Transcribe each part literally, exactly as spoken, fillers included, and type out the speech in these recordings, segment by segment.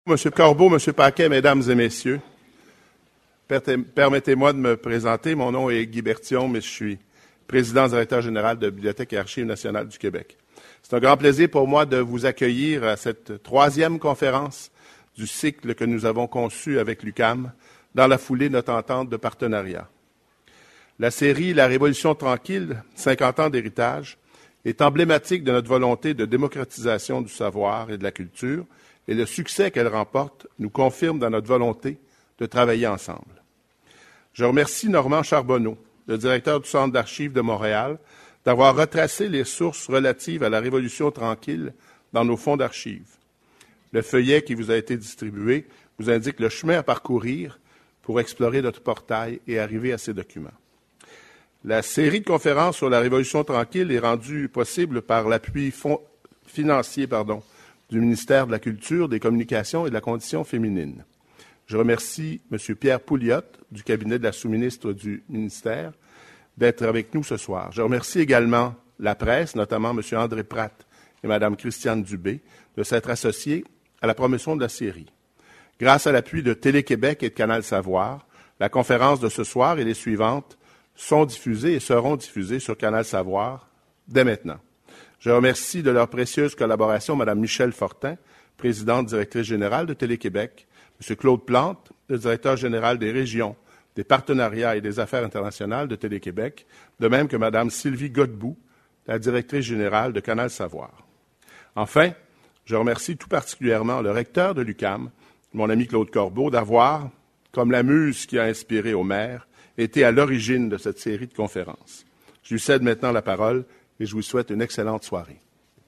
Monsieur Corbeau, Monsieur Paquet, Mesdames et Messieurs, permettez-moi de me présenter. Mon nom est Guy Berthiaume, mais je suis président directeur général de Bibliothèque et Archives nationales du Québec. C'est un grand plaisir pour moi de vous accueillir à cette troisième conférence du cycle que nous avons conçu avec l'U Q A M dans la foulée de notre entente de partenariat. La série La Révolution tranquille, cinquante ans d'héritage, est emblématique de notre volonté de démocratisation du savoir et de la culture, et le succès qu'elle remporte nous confirme dans notre volonté de travailler ensemble. Je remercie Normand Charbonneau, le directeur du Centre d'archives de Montréal, d'avoir retracé les sources relatives à la Révolution tranquille dans nos fonds d'archives. Le feuillet qui vous a été distribué vous indique le chemin à parcourir pour explorer notre portail et arriver à ces documents. La série de conférences sur la Révolution tranquille est rendue possible par l'appui financier pardon, du ministère de la Culture, des Communications et de la Condition féminine. Je remercie M. Pierre Pouliot, du cabinet de la sous-ministre du ministère, d'être avec nous ce soir. Je remercie également la presse, notamment M. André Pratt et Mme Christiane Dubé, de s'être associés à la promotion de la série. Grâce à l'appui de Télé-Québec et de Canal Savoir, la conférence de ce soir et les suivantes sont diffusées et seront diffusées sur Canal Savoir dès maintenant. Je remercie de leur précieuse collaboration Mme Michèle Fortin, présidente directrice générale de Télé-Québec, M. Claude Plante, le directeur général des régions, des partenariats et des affaires internationales de Télé-Québec, de même que Mme Sylvie Godbout, la directrice générale de Canal Savoir. Enfin, je remercie tout particulièrement le recteur de l'U Q A M, mon ami Claude Corbeau, d'avoir, comme la muse qui a inspiré au maire, été à l'origine de cette série de conférences. Je lui cède maintenant la parole et je vous souhaite une excellente soirée.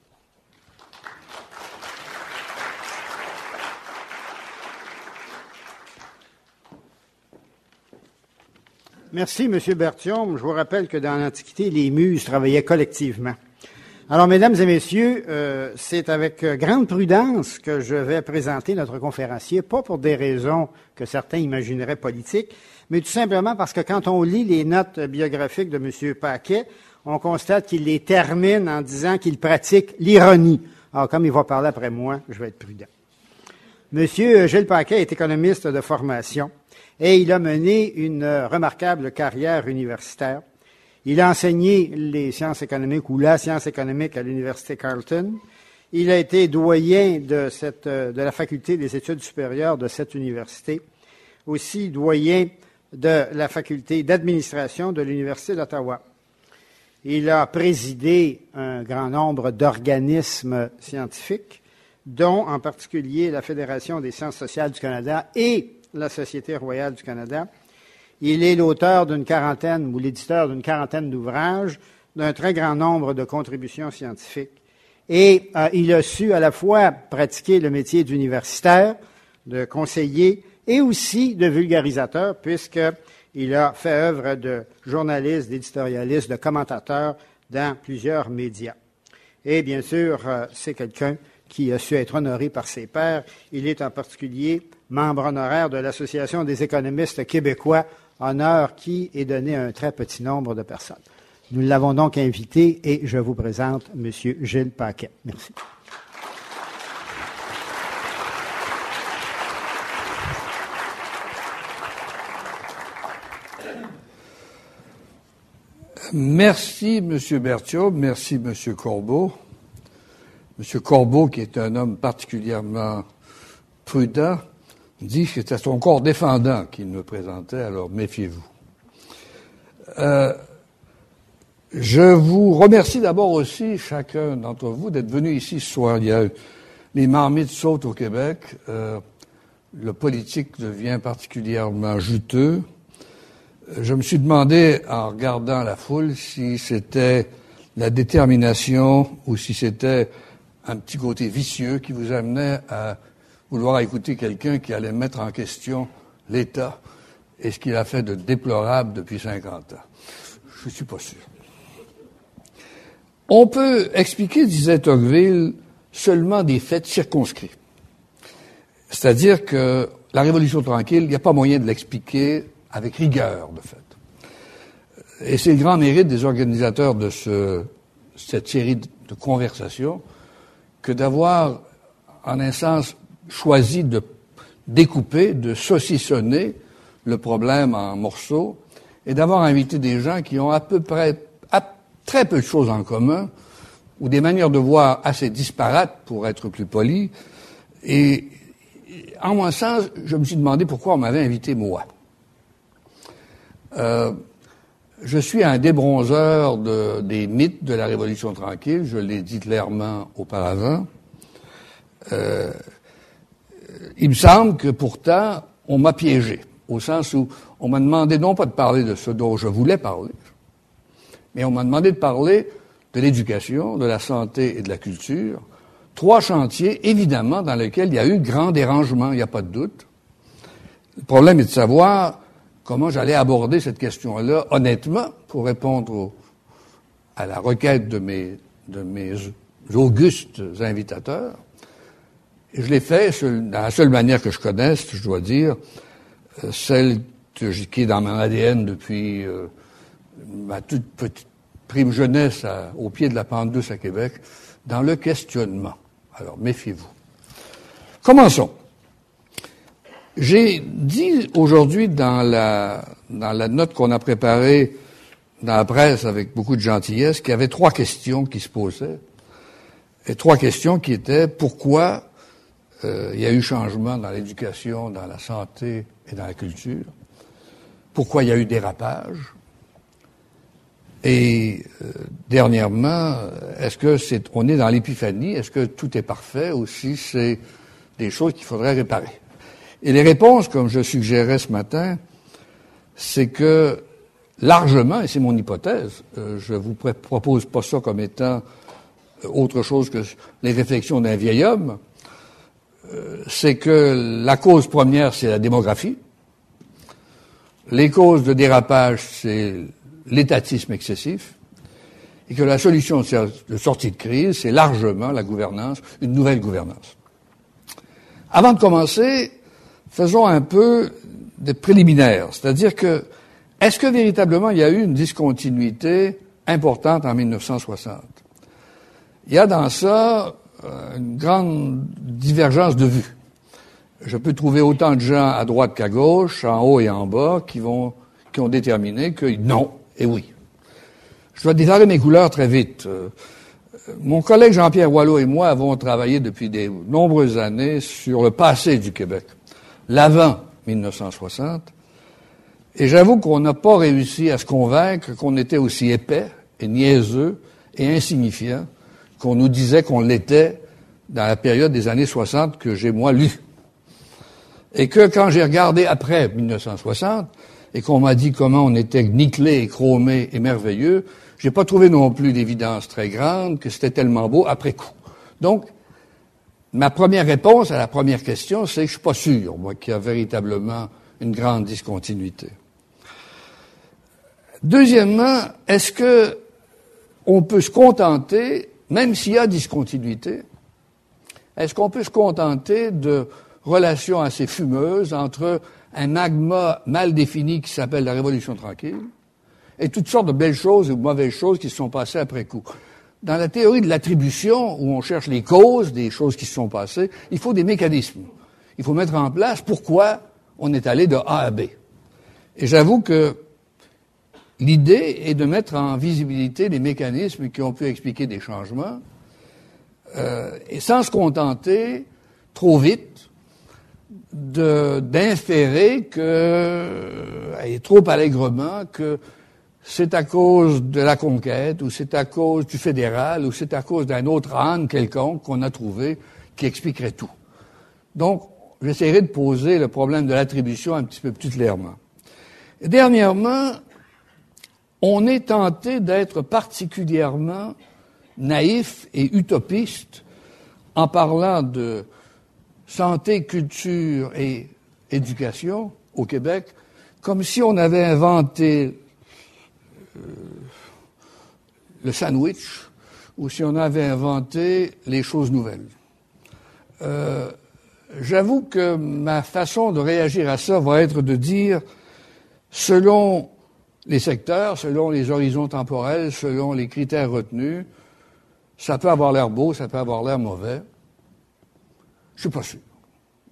Merci, M. Berthiaume. Je vous rappelle que dans l'Antiquité, les muses travaillaient collectivement. Alors, mesdames et messieurs, euh, c'est avec grande prudence que je vais présenter notre conférencier, pas pour des raisons que certains imagineraient politiques, mais tout simplement parce que quand on lit les notes biographiques de M. Paquet, on constate qu'il les termine en disant qu'il pratique l'ironie. Alors, comme il va parler après moi, je vais être prudent. Monsieur Gilles Paquet est économiste de formation et il a mené une remarquable carrière universitaire. Il a enseigné les sciences économiques ou la science économique à l'Université Carleton. Il a été doyen de, cette, de la faculté des études supérieures de cette université, aussi doyen de la faculté d'administration de l'Université d'Ottawa. Il a présidé un grand nombre d'organismes scientifiques, dont en particulier la Fédération des sciences sociales du Canada et la Société royale du Canada. Il est l'auteur d'une quarantaine ou l'éditeur d'une quarantaine d'ouvrages, d'un très grand nombre de contributions scientifiques. Et euh, il a su à la fois pratiquer le métier d'universitaire, de conseiller et aussi de vulgarisateur, puisqu'il a fait œuvre de journaliste, d'éditorialiste, de commentateur dans plusieurs médias. Et bien sûr, euh, c'est quelqu'un qui a su être honoré par ses pairs. Il est en particulier membre honoraire de l'Association des économistes québécois, honneur qui est donné à un très petit nombre de personnes. Nous l'avons donc invité et je vous présente M. Gilles Paquet. Merci. Merci, M. Berthiaume. Merci, M. Corbeau. M. Corbeau, qui est un homme particulièrement prudent, dit que c'était son corps défendant qu'il me présentait, alors méfiez-vous. Euh, je vous remercie d'abord aussi, chacun d'entre vous, d'être venu ici ce soir. Il y a eu les marmites sautent au Québec. Euh, le politique devient particulièrement juteux. Je me suis demandé, en regardant la foule, si c'était la détermination ou si c'était un petit côté vicieux qui vous amenait à vouloir écouter quelqu'un qui allait mettre en question l'État et ce qu'il a fait de déplorable depuis cinquante ans. Je ne suis pas sûr. On peut expliquer, disait Tocqueville, seulement des faits circonscrits. C'est-à-dire que la Révolution tranquille, il n'y a pas moyen de l'expliquer avec rigueur, de fait. Et c'est le grand mérite des organisateurs de ce, cette série de conversations que d'avoir, en un sens, choisi de découper, de saucissonner le problème en morceaux et d'avoir invité des gens qui ont à peu près à très peu de choses en commun ou des manières de voir assez disparates, pour être plus poli. Et en mon sens, je me suis demandé pourquoi on m'avait invité moi. Euh, je suis un débronzeur de, des mythes de la Révolution tranquille, je l'ai dit clairement auparavant. Euh, il me semble que pourtant, on m'a piégé, au sens où on m'a demandé non pas de parler de ce dont je voulais parler, mais on m'a demandé de parler de l'éducation, de la santé et de la culture, trois chantiers, évidemment, dans lesquels il y a eu grand dérangement, il n'y a pas de doute. Le problème est de savoir comment j'allais aborder cette question-là, honnêtement, pour répondre au, à la requête de mes, de mes augustes invitateurs. Et je l'ai fait dans la seule manière que je connaisse, je dois dire, euh, celle que, qui est dans mon A D N depuis euh, ma toute petite prime jeunesse à, au pied de la pente douce à Québec, dans le questionnement. Alors, méfiez-vous. Commençons. J'ai dit aujourd'hui dans la, dans la note qu'on a préparée dans la presse avec beaucoup de gentillesse qu'il y avait trois questions qui se posaient. Et trois questions qui étaient pourquoi euh, il y a eu changement dans l'éducation, dans la santé et dans la culture, pourquoi il y a eu dérapage, et euh, dernièrement, est-ce que c'est on est dans l'épiphanie, est-ce que tout est parfait ou si c'est des choses qu'il faudrait réparer? Et les réponses, comme je suggérais ce matin, c'est que largement, et c'est mon hypothèse, euh, je vous pr- propose pas ça comme étant autre chose que les réflexions d'un vieil homme, euh, c'est que la cause première, c'est la démographie. Les causes de dérapage, c'est l'étatisme excessif, et que la solution de sortie de crise, c'est largement la gouvernance, une nouvelle gouvernance. Avant de commencer, faisons un peu des préliminaires, c'est-à-dire que, est-ce que véritablement il y a eu une discontinuité importante en mille neuf cent soixante? Il y a dans ça une grande divergence de vues. Je peux trouver autant de gens à droite qu'à gauche, en haut et en bas, qui vont, qui ont déterminé que non et oui. Je dois déclarer mes couleurs très vite. Euh, mon collègue Jean-Pierre Boileau et moi avons travaillé depuis de nombreuses années sur le passé du Québec, l'avant mille neuf cent soixante, et j'avoue qu'on n'a pas réussi à se convaincre qu'on était aussi épais et niaiseux et insignifiant qu'on nous disait qu'on l'était dans la période des années soixante que j'ai moi lu. Et que quand j'ai regardé après mille neuf cent soixante, et qu'on m'a dit comment on était nickelé et chromé et merveilleux, j'ai pas trouvé non plus d'évidence très grande que c'était tellement beau après coup. Donc, ma première réponse à la première question, c'est que je suis pas sûr, moi, qu'il y a véritablement une grande discontinuité. Deuxièmement, est-ce que on peut se contenter, même s'il y a discontinuité, est-ce qu'on peut se contenter de relations assez fumeuses entre un magma mal défini qui s'appelle la Révolution tranquille et toutes sortes de belles choses ou de mauvaises choses qui se sont passées après coup? Dans la théorie de l'attribution, où on cherche les causes des choses qui se sont passées, il faut des mécanismes. Il faut mettre en place pourquoi on est allé de A à B. Et j'avoue que l'idée est de mettre en visibilité les mécanismes qui ont pu expliquer des changements, euh, et sans se contenter trop vite de, d'inférer que, et trop allègrement, que c'est à cause de la conquête, ou c'est à cause du fédéral, ou c'est à cause d'un autre âne quelconque qu'on a trouvé qui expliquerait tout. Donc, j'essaierai de poser le problème de l'attribution un petit peu plus clairement. Et dernièrement, on est tenté d'être particulièrement naïf et utopiste en parlant de santé, culture et éducation au Québec, comme si on avait inventé euh, le sandwich ou si on avait inventé les choses nouvelles. Euh, j'avoue que ma façon de réagir à ça va être de dire, selon les secteurs, selon les horizons temporels, selon les critères retenus, ça peut avoir l'air beau, ça peut avoir l'air mauvais. Je suis pas sûr.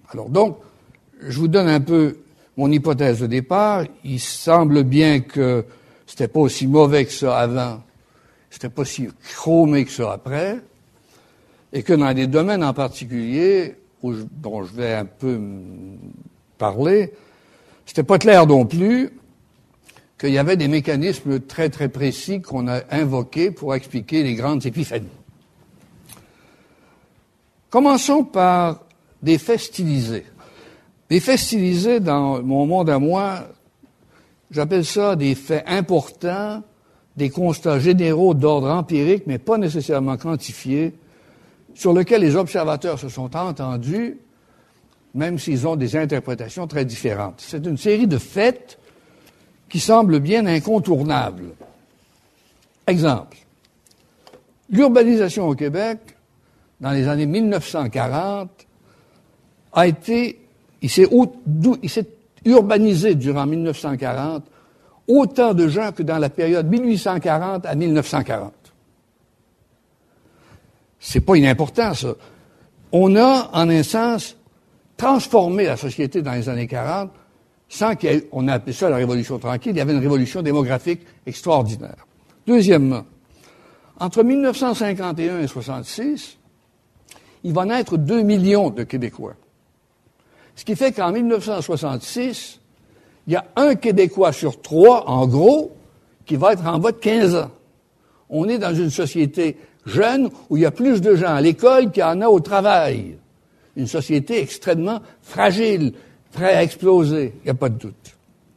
Alors donc, je vous donne un peu mon hypothèse de départ. Il semble bien que c'était pas aussi mauvais que ça avant, c'était pas si chromé que ça après, et que dans des domaines en particulier où je, dont je vais un peu parler, c'était pas clair non plus qu'il y avait des mécanismes très très précis qu'on a invoqués pour expliquer les grandes épiphanies. Commençons par des faits stylisés. Des faits stylisés, dans mon monde à moi, j'appelle ça des faits importants, des constats généraux d'ordre empirique, mais pas nécessairement quantifiés, sur lesquels les observateurs se sont entendus, même s'ils ont des interprétations très différentes. C'est une série de faits qui semblent bien incontournables. Exemple. L'urbanisation au Québec, dans les années mille neuf cent quarante, a été, il s'est, il s'est urbanisé durant mille neuf cent quarante autant de gens que dans la période mille huit cent quarante à mille neuf cent quarante. C'est pas inimportant, ça. On a, en un sens, transformé la société dans les années quarante sans qu'il y ait, on a appelé ça la révolution tranquille, il y avait une révolution démographique extraordinaire. Deuxièmement, entre mille neuf cent cinquante et un et soixante-six, il va naître deux millions de Québécois. Ce qui fait qu'en mille neuf cent soixante-six, il y a un Québécois sur trois, en gros, qui va être en bas de quinze ans. On est dans une société jeune où il y a plus de gens à l'école qu'il y en a au travail. Une société extrêmement fragile, prête à exploser, il n'y a pas de doute.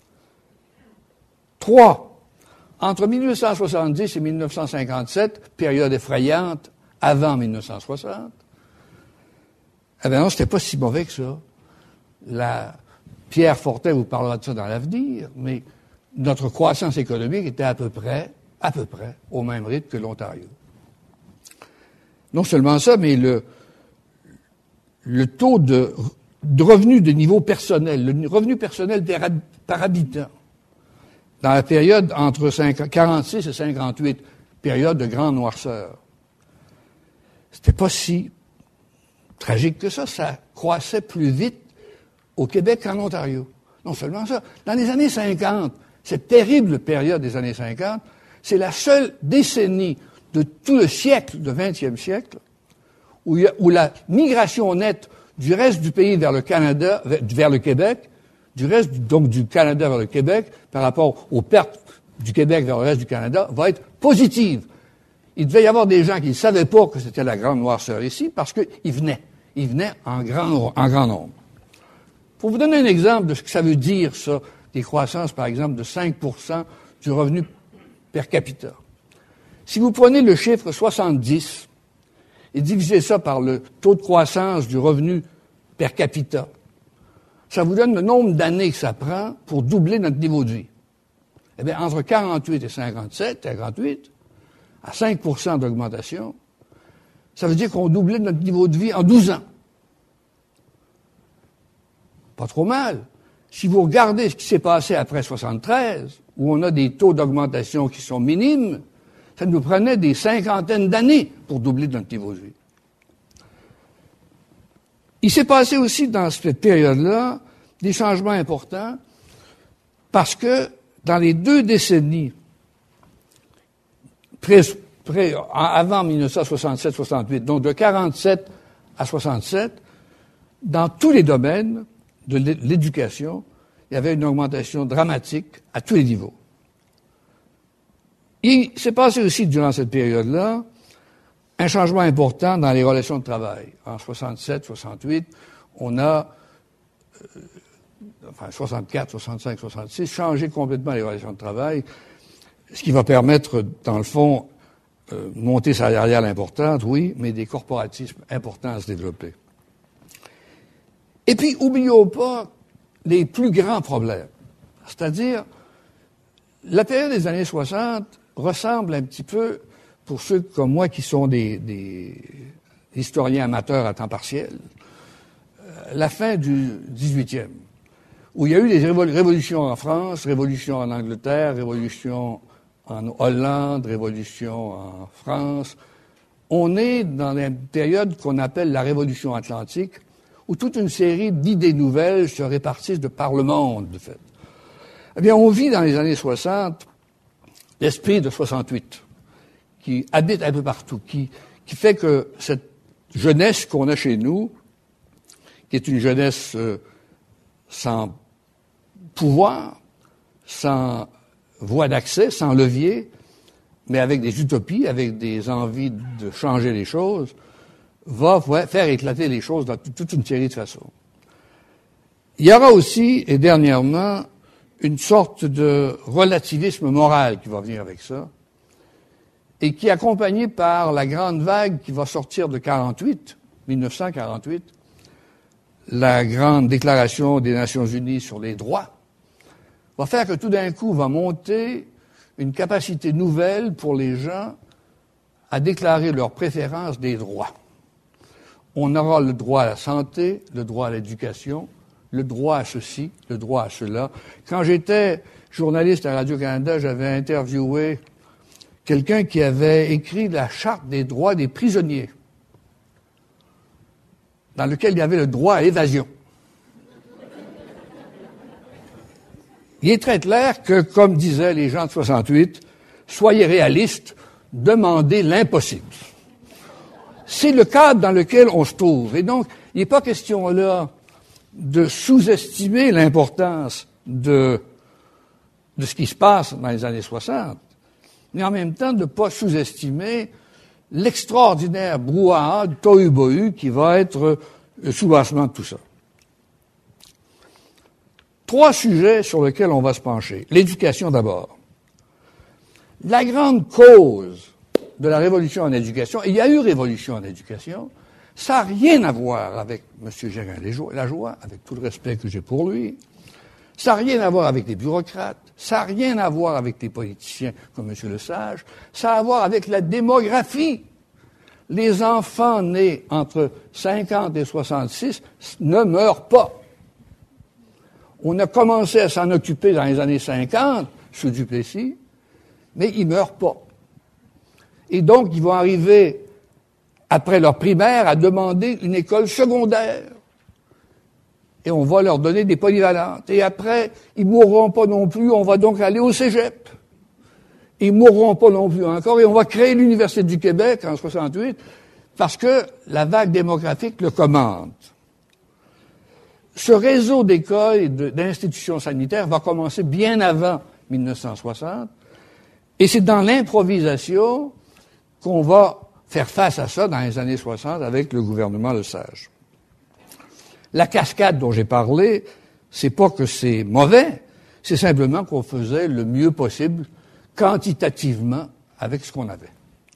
Trois, entre mille huit cent soixante-dix et mille neuf cent cinquante-sept, période effrayante, avant mille neuf cent soixante, eh bien non, c'était pas si mauvais que ça. La Pierre Fortin vous parlera de ça dans l'avenir, mais notre croissance économique était à peu près, à peu près, au même rythme que l'Ontario. Non seulement ça, mais le, le taux de, de revenu de niveau personnel, le revenu personnel par, par habitant, dans la période entre quarante-six et cinquante-huit, période de grande noirceur, c'était pas si tragique que ça, ça croissait plus vite au Québec qu'en Ontario. Non seulement ça, dans les années cinquante, cette terrible période des années cinquante, c'est la seule décennie de tout le siècle, le vingtième siècle, où, il y a, où la migration nette du reste du pays vers le Canada, vers le Québec, du reste donc du Canada vers le Québec, par rapport aux pertes du Québec vers le reste du Canada, va être positive. Il devait y avoir des gens qui ne savaient pas que c'était la grande noirceur ici, parce qu'ils venaient. Ils venaient en grand, en grand nombre. Pour vous donner un exemple de ce que ça veut dire, ça, des croissances, par exemple, de cinq pour cent du revenu per capita. Si vous prenez le chiffre soixante-dix et divisez ça par le taux de croissance du revenu per capita, ça vous donne le nombre d'années que ça prend pour doubler notre niveau de vie. Eh bien, entre quarante-huit et cinquante-sept, cinquante-huit, à cinq pour cent d'augmentation, ça veut dire qu'on doublait notre niveau de vie en douze ans. Pas trop mal. Si vous regardez ce qui s'est passé après soixante-treize, où on a des taux d'augmentation qui sont minimes, ça nous prenait des cinquantaines d'années pour doubler notre niveau de vie. Il s'est passé aussi dans cette période-là des changements importants parce que dans les deux décennies pré, pré, avant mille neuf cent soixante-sept soixante-huit, donc de quarante-sept à soixante-sept, dans tous les domaines de l'éducation, il y avait une augmentation dramatique à tous les niveaux. Il s'est passé aussi durant cette période-là un changement important dans les relations de travail. En soixante-sept soixante-huit, on a, euh, enfin soixante-quatre soixante-cinq soixante-six, changé complètement les relations de travail, ce qui va permettre, dans le fond, euh, une montée salariale importante, oui, mais des corporatismes importants à se développer. Et puis, oublions pas les plus grands problèmes. C'est-à-dire, la période des années soixante ressemble un petit peu, pour ceux comme moi qui sont des, des historiens amateurs à temps partiel, euh, la fin du dix-huitième, où il y a eu des révolutions en France, révolutions en Angleterre, révolutions en Hollande, révolutions en France. On est dans une période qu'on appelle la Révolution atlantique, où toute une série d'idées nouvelles se répartissent de par le monde, de fait. Eh bien, on vit dans les années soixante l'esprit de soixante-huit, qui habite un peu partout, qui, qui fait que cette jeunesse qu'on a chez nous, qui est une jeunesse euh, sans pouvoir, sans voie d'accès, sans levier, mais avec des utopies, avec des envies de changer les choses, va faire éclater les choses dans toute une série de façons. Il y aura aussi, et dernièrement, une sorte de relativisme moral qui va venir avec ça, et qui est accompagné par la grande vague qui va sortir de quarante-huit, dix-neuf cent quarante-huit, la grande déclaration des Nations Unies sur les droits, va faire que tout d'un coup va monter une capacité nouvelle pour les gens à déclarer leur préférence des droits. On aura le droit à la santé, le droit à l'éducation, le droit à ceci, le droit à cela. Quand j'étais journaliste à Radio-Canada, j'avais interviewé quelqu'un qui avait écrit la Charte des droits des prisonniers, dans lequel il y avait le droit à l'évasion. Il est très clair que, comme disaient les gens de soixante-huit, soyez réalistes, demandez l'impossible. C'est le cadre dans lequel on se trouve. Et donc, il n'est pas question là de sous-estimer l'importance de, de ce qui se passe dans les années soixante, mais en même temps de ne pas sous-estimer l'extraordinaire brouhaha, de tohu-bohu qui va être le soubassement de tout ça. Trois sujets sur lesquels on va se pencher. L'éducation d'abord. La grande cause de la révolution en éducation, et il y a eu révolution en éducation, ça n'a rien à voir avec M. Gérin-Lajoie, avec tout le respect que j'ai pour lui. Ça n'a rien à voir avec les bureaucrates. Ça n'a rien à voir avec les politiciens comme M. Lesage. Ça a à voir avec la démographie. Les enfants nés entre cinquante et soixante-six ne meurent pas. On a commencé à s'en occuper dans les années cinquante, sous Duplessis, mais ils ne meurent pas. Et donc, ils vont arriver, après leur primaire, à demander une école secondaire. Et on va leur donner des polyvalentes. Et après, ils ne mourront pas non plus, on va donc aller au cégep. Ils ne mourront pas non plus encore, et on va créer l'Université du Québec en soixante-huit, parce que la vague démographique le commande. Ce réseau d'écoles et d'institutions sanitaires va commencer bien avant mille neuf cent soixante, et c'est dans l'improvisation qu'on va faire face à ça dans les années soixante avec le gouvernement Lesage. La cascade dont j'ai parlé, c'est pas que c'est mauvais, c'est simplement qu'on faisait le mieux possible quantitativement avec ce qu'on avait.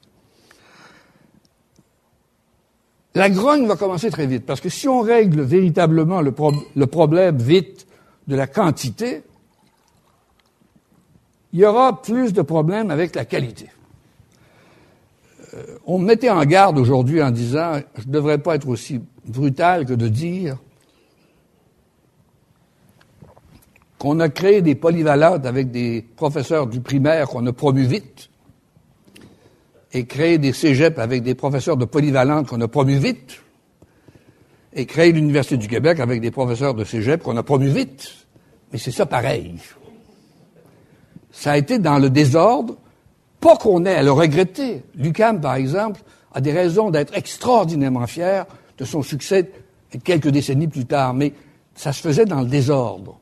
La grogne va commencer très vite, parce que si on règle véritablement le, pro- le problème vite de la quantité, il y aura plus de problèmes avec la qualité. Euh, on me mettait en garde aujourd'hui en disant, je ne devrais pas être aussi brutal que de dire qu'on a créé des polyvalentes avec des professeurs du primaire qu'on a promus vite, et créer des cégeps avec des professeurs de polyvalente qu'on a promus vite, et créer l'Université du Québec avec des professeurs de cégep qu'on a promus vite. Mais c'est ça pareil. Ça a été dans le désordre, pas qu'on ait à le regretter. L'U Q A M, par exemple, a des raisons d'être extraordinairement fier de son succès quelques décennies plus tard, mais ça se faisait dans le désordre.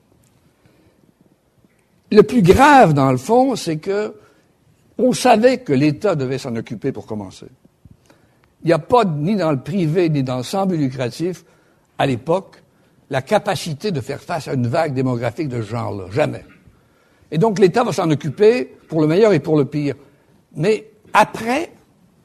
Le plus grave, dans le fond, c'est que on savait que l'État devait s'en occuper pour commencer. Il n'y a pas, ni dans le privé, ni dans le sans-but lucratif, à l'époque, la capacité de faire face à une vague démographique de ce genre-là. Jamais. Et donc, l'État va s'en occuper pour le meilleur et pour le pire. Mais après,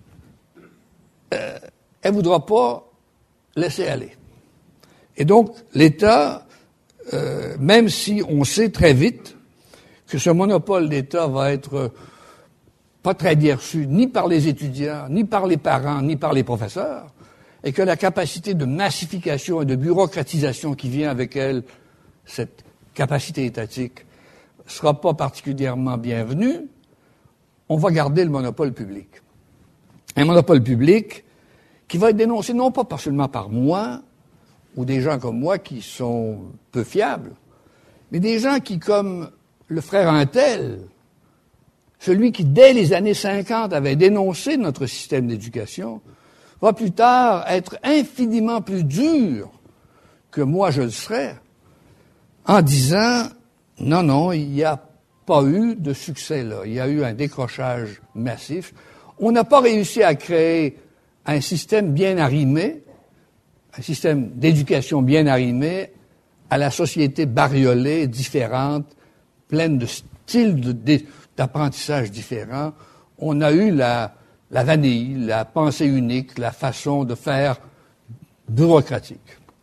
euh, elle ne voudra pas laisser aller. Et donc, l'État, euh, même si on sait très vite que ce monopole d'État va être euh, pas très bien reçu ni par les étudiants, ni par les parents, ni par les professeurs, et que la capacité de massification et de bureaucratisation qui vient avec elle, cette capacité étatique, sera pas particulièrement bienvenue, on va garder le monopole public. Un monopole public qui va être dénoncé non pas seulement par moi, ou des gens comme moi qui sont peu fiables, mais des gens qui, comme le frère Untel, celui qui, dès les années cinquante, avait dénoncé notre système d'éducation, va plus tard être infiniment plus dur que moi je le serais, en disant « Non, non, il n'y a pas eu de succès là. Il y a eu un décrochage massif. On n'a pas réussi à créer un système bien arrimé, un système d'éducation bien arrimé à la société bariolée, différente, pleine de styles de, d'apprentissage différents. On a eu la, la vanille, la pensée unique, la façon de faire bureaucratique.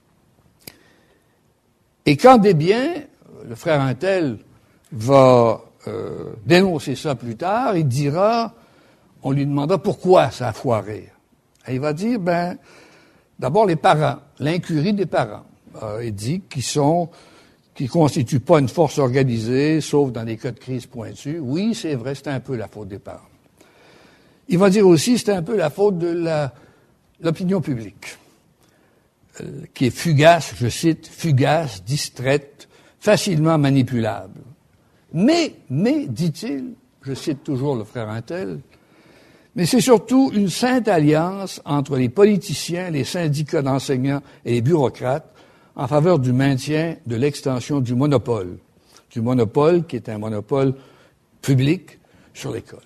Et quand des biens, le frère Untel va euh, dénoncer ça plus tard, il dira, on lui demandera pourquoi ça a foiré. Et il va dire, ben, d'abord les parents, l'incurie des parents. Euh, il dit qu'ils sont, qu'ils constituent pas une force organisée, sauf dans des cas de crise pointus. Oui, c'est vrai, c'est un peu la faute des parents. Il va dire aussi, c'est un peu la faute de la, l'opinion publique, euh, qui est fugace, je cite, fugace, distraite, facilement manipulable. Mais, mais, dit-il, je cite toujours le frère Untel, mais c'est surtout une sainte alliance entre les politiciens, les syndicats d'enseignants et les bureaucrates en faveur du maintien de l'extension du monopole, du monopole qui est un monopole public sur l'école.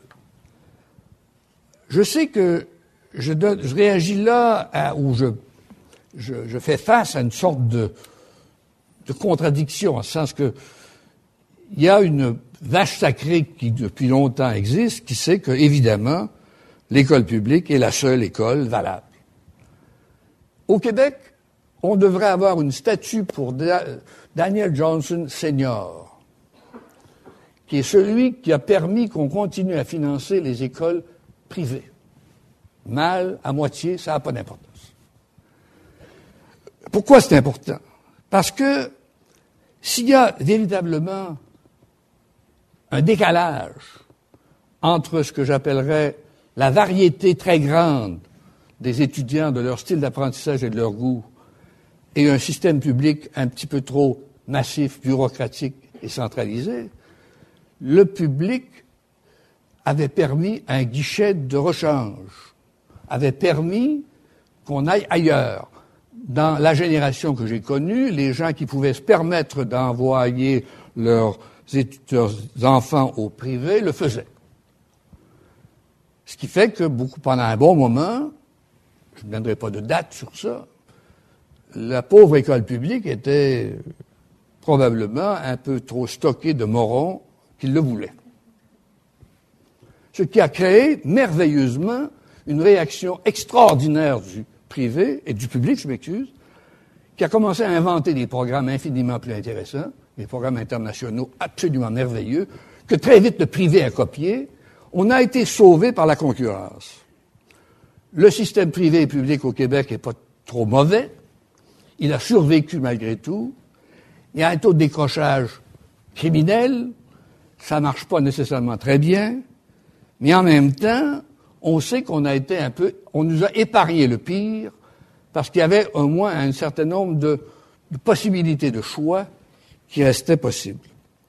Je sais que je, donne, je réagis là à, où je, je, je fais face à une sorte de, de contradiction, en ce sens que il y a une vache sacrée qui depuis longtemps existe, qui sait que, évidemment, l'école publique est la seule école valable. Au Québec, on devrait avoir une statue pour Da- Daniel Johnson Senior, qui est celui qui a permis qu'on continue à financer les écoles privées. Mal, à moitié, ça n'a pas d'importance. Pourquoi c'est important? Parce que s'il y a véritablement un décalage entre ce que j'appellerais la variété très grande des étudiants, de leur style d'apprentissage et de leur goût, et un système public un petit peu trop massif, bureaucratique et centralisé, le public avait permis un guichet de rechange, avait permis qu'on aille ailleurs. Dans la génération que j'ai connue, les gens qui pouvaient se permettre d'envoyer leurs, leurs enfants au privé le faisaient. Ce qui fait que beaucoup, pendant un bon moment, je ne donnerai pas de date sur ça, la pauvre école publique était probablement un peu trop stockée de morons qui le voulaient. Ce qui a créé merveilleusement une réaction extraordinaire du privé et du public, je m'excuse, qui a commencé à inventer des programmes infiniment plus intéressants, des programmes internationaux absolument merveilleux, que très vite le privé a copié. On a été sauvé par la concurrence. Le système privé et public au Québec n'est pas trop mauvais. Il a survécu malgré tout. Il y a un taux de décrochage criminel. Ça ne marche pas nécessairement très bien. Mais en même temps, on sait qu'on a été un peu... On nous a épargné le pire parce qu'il y avait au moins un certain nombre de, de possibilités de choix qui restaient possibles.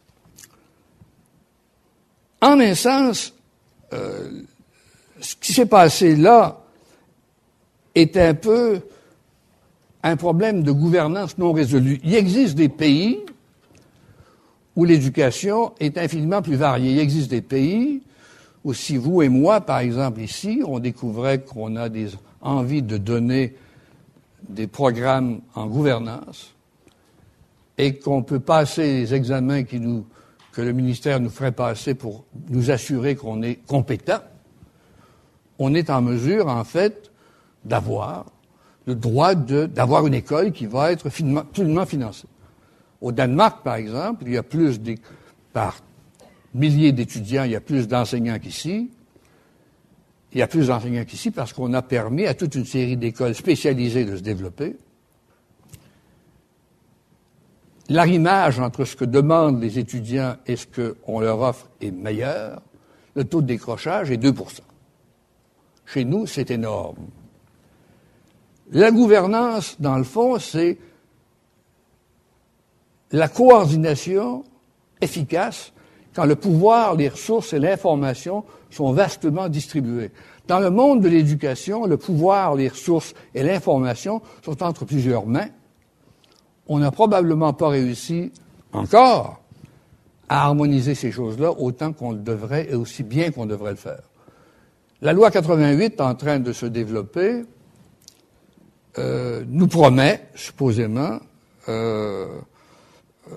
En un sens, euh, ce qui s'est passé là est un peu un problème de gouvernance non résolu. Il existe des pays où l'éducation est infiniment plus variée. Il existe des pays où si vous et moi, par exemple ici, on découvrait qu'on a des envies de donner des programmes en gouvernance et qu'on peut passer les examens qui nous, que le ministère nous ferait passer pour nous assurer qu'on est compétent, on est en mesure, en fait, d'avoir le droit de, d'avoir une école qui va être finement, pleinement financée. Au Danemark, par exemple, il y a plus de, par milliers d'étudiants, il y a plus d'enseignants qu'ici. Il y a plus d'enseignants qu'ici parce qu'on a permis à toute une série d'écoles spécialisées de se développer. L'arrimage entre ce que demandent les étudiants et ce qu'on leur offre est meilleur. Le taux de décrochage est deux pour cent. Chez nous, c'est énorme. La gouvernance, dans le fond, c'est la coordination efficace quand le pouvoir, les ressources et l'information sont vastement distribués. Dans le monde de l'éducation, le pouvoir, les ressources et l'information sont entre plusieurs mains. On n'a probablement pas réussi encore à harmoniser ces choses-là autant qu'on le devrait et aussi bien qu'on devrait le faire. La loi quatre-vingt-huit, en train de se développer, euh, nous promet, supposément, euh, euh,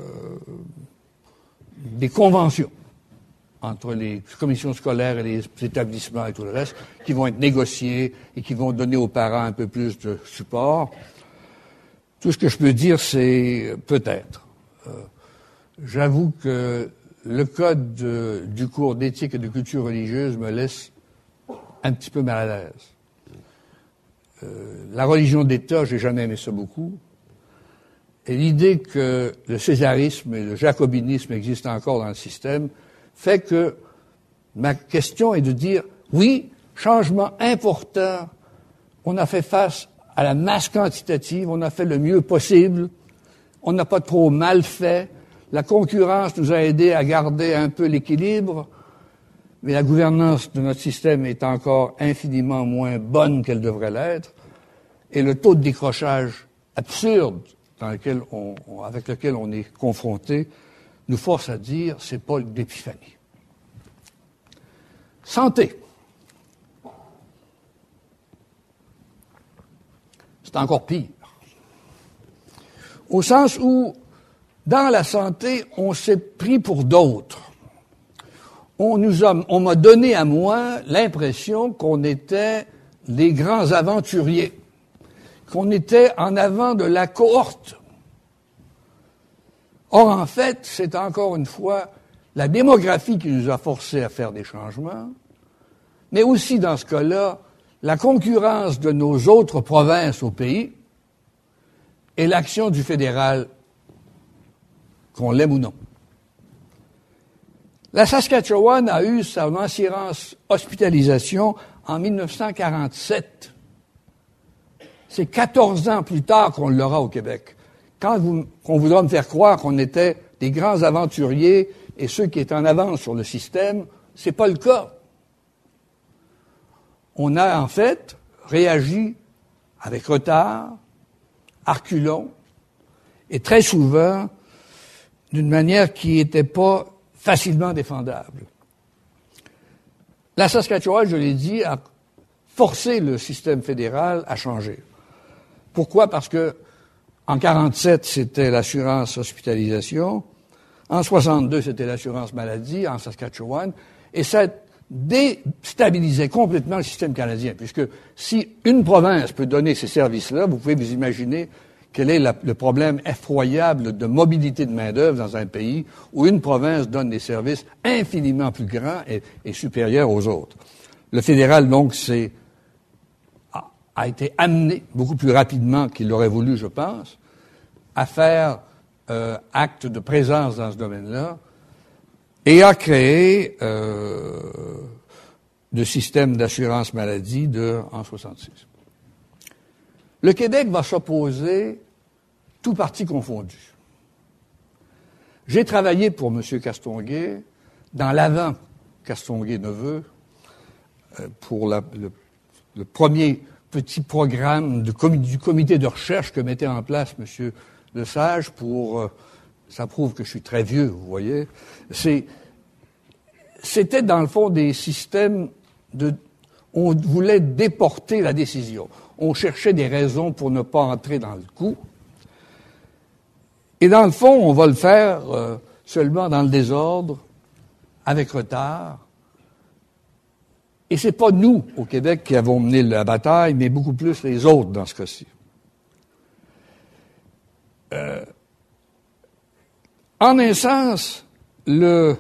des conventions entre les commissions scolaires et les établissements et tout le reste, qui vont être négociées et qui vont donner aux parents un peu plus de support. Tout ce que je peux dire, c'est peut-être. Euh, j'avoue que le code de, du cours d'éthique et de culture religieuse me laisse un petit peu mal à l'aise. Euh, la religion d'État, j'ai jamais aimé ça beaucoup. Et l'idée que le césarisme et le jacobinisme existent encore dans le système fait que ma question est de dire, oui, changement important, on a fait face à la masse quantitative, on a fait le mieux possible, on n'a pas trop mal fait, la concurrence nous a aidé à garder un peu l'équilibre, mais la gouvernance de notre système est encore infiniment moins bonne qu'elle devrait l'être, et le taux de décrochage absurde dans lequel on, on, avec lequel on est confronté nous force à dire c'est pas l'épiphanie. Santé. C'est encore pire. Au sens où, dans la santé, on s'est pris pour d'autres. On nous a, on m'a donné à moi l'impression qu'on était des grands aventuriers, qu'on était en avant de la cohorte. Or, en fait, c'est encore une fois la démographie qui nous a forcés à faire des changements, mais aussi, dans ce cas-là, la concurrence de nos autres provinces au pays et l'action du fédéral, qu'on l'aime ou non. La Saskatchewan a eu son assurance hospitalisation en dix-neuf cent quarante-sept. C'est quatorze ans plus tard qu'on l'aura au Québec. Quand vous, on voudra me faire croire qu'on était des grands aventuriers et ceux qui étaient en avance sur le système, c'est pas le cas. On a en fait réagi avec retard, à reculons, et très souvent d'une manière qui n'était pas facilement défendable. La Saskatchewan, je l'ai dit, a forcé le système fédéral à changer. Pourquoi? Parce que en quarante-sept, c'était l'assurance hospitalisation. En soixante-deux, c'était l'assurance maladie en Saskatchewan. Et ça déstabilisait complètement le système canadien, puisque si une province peut donner ces services-là, vous pouvez vous imaginer quel est la, le problème effroyable de mobilité de main-d'œuvre dans un pays où une province donne des services infiniment plus grands et, et supérieurs aux autres. Le fédéral, donc, c'est a été amené beaucoup plus rapidement qu'il l'aurait voulu, je pense, à faire euh, acte de présence dans ce domaine-là et à créer euh, le système d'assurance maladie de en soixante-six. Le Québec va s'opposer, tout parti confondu. J'ai travaillé pour M. Castonguay dans l'avant Castonguay-Neveu euh, pour la, le, le premier petit programme de comi- du comité de recherche que mettait en place M. Lesage pour... Euh, ça prouve que je suis très vieux, vous voyez. C'est, c'était dans le fond des systèmes de... On voulait déporter la décision. On cherchait des raisons pour ne pas entrer dans le coup. Et dans le fond, on va le faire euh, seulement dans le désordre, avec retard. Et c'est pas nous, au Québec, qui avons mené la bataille, mais beaucoup plus les autres dans ce cas-ci. Euh, en un sens, le,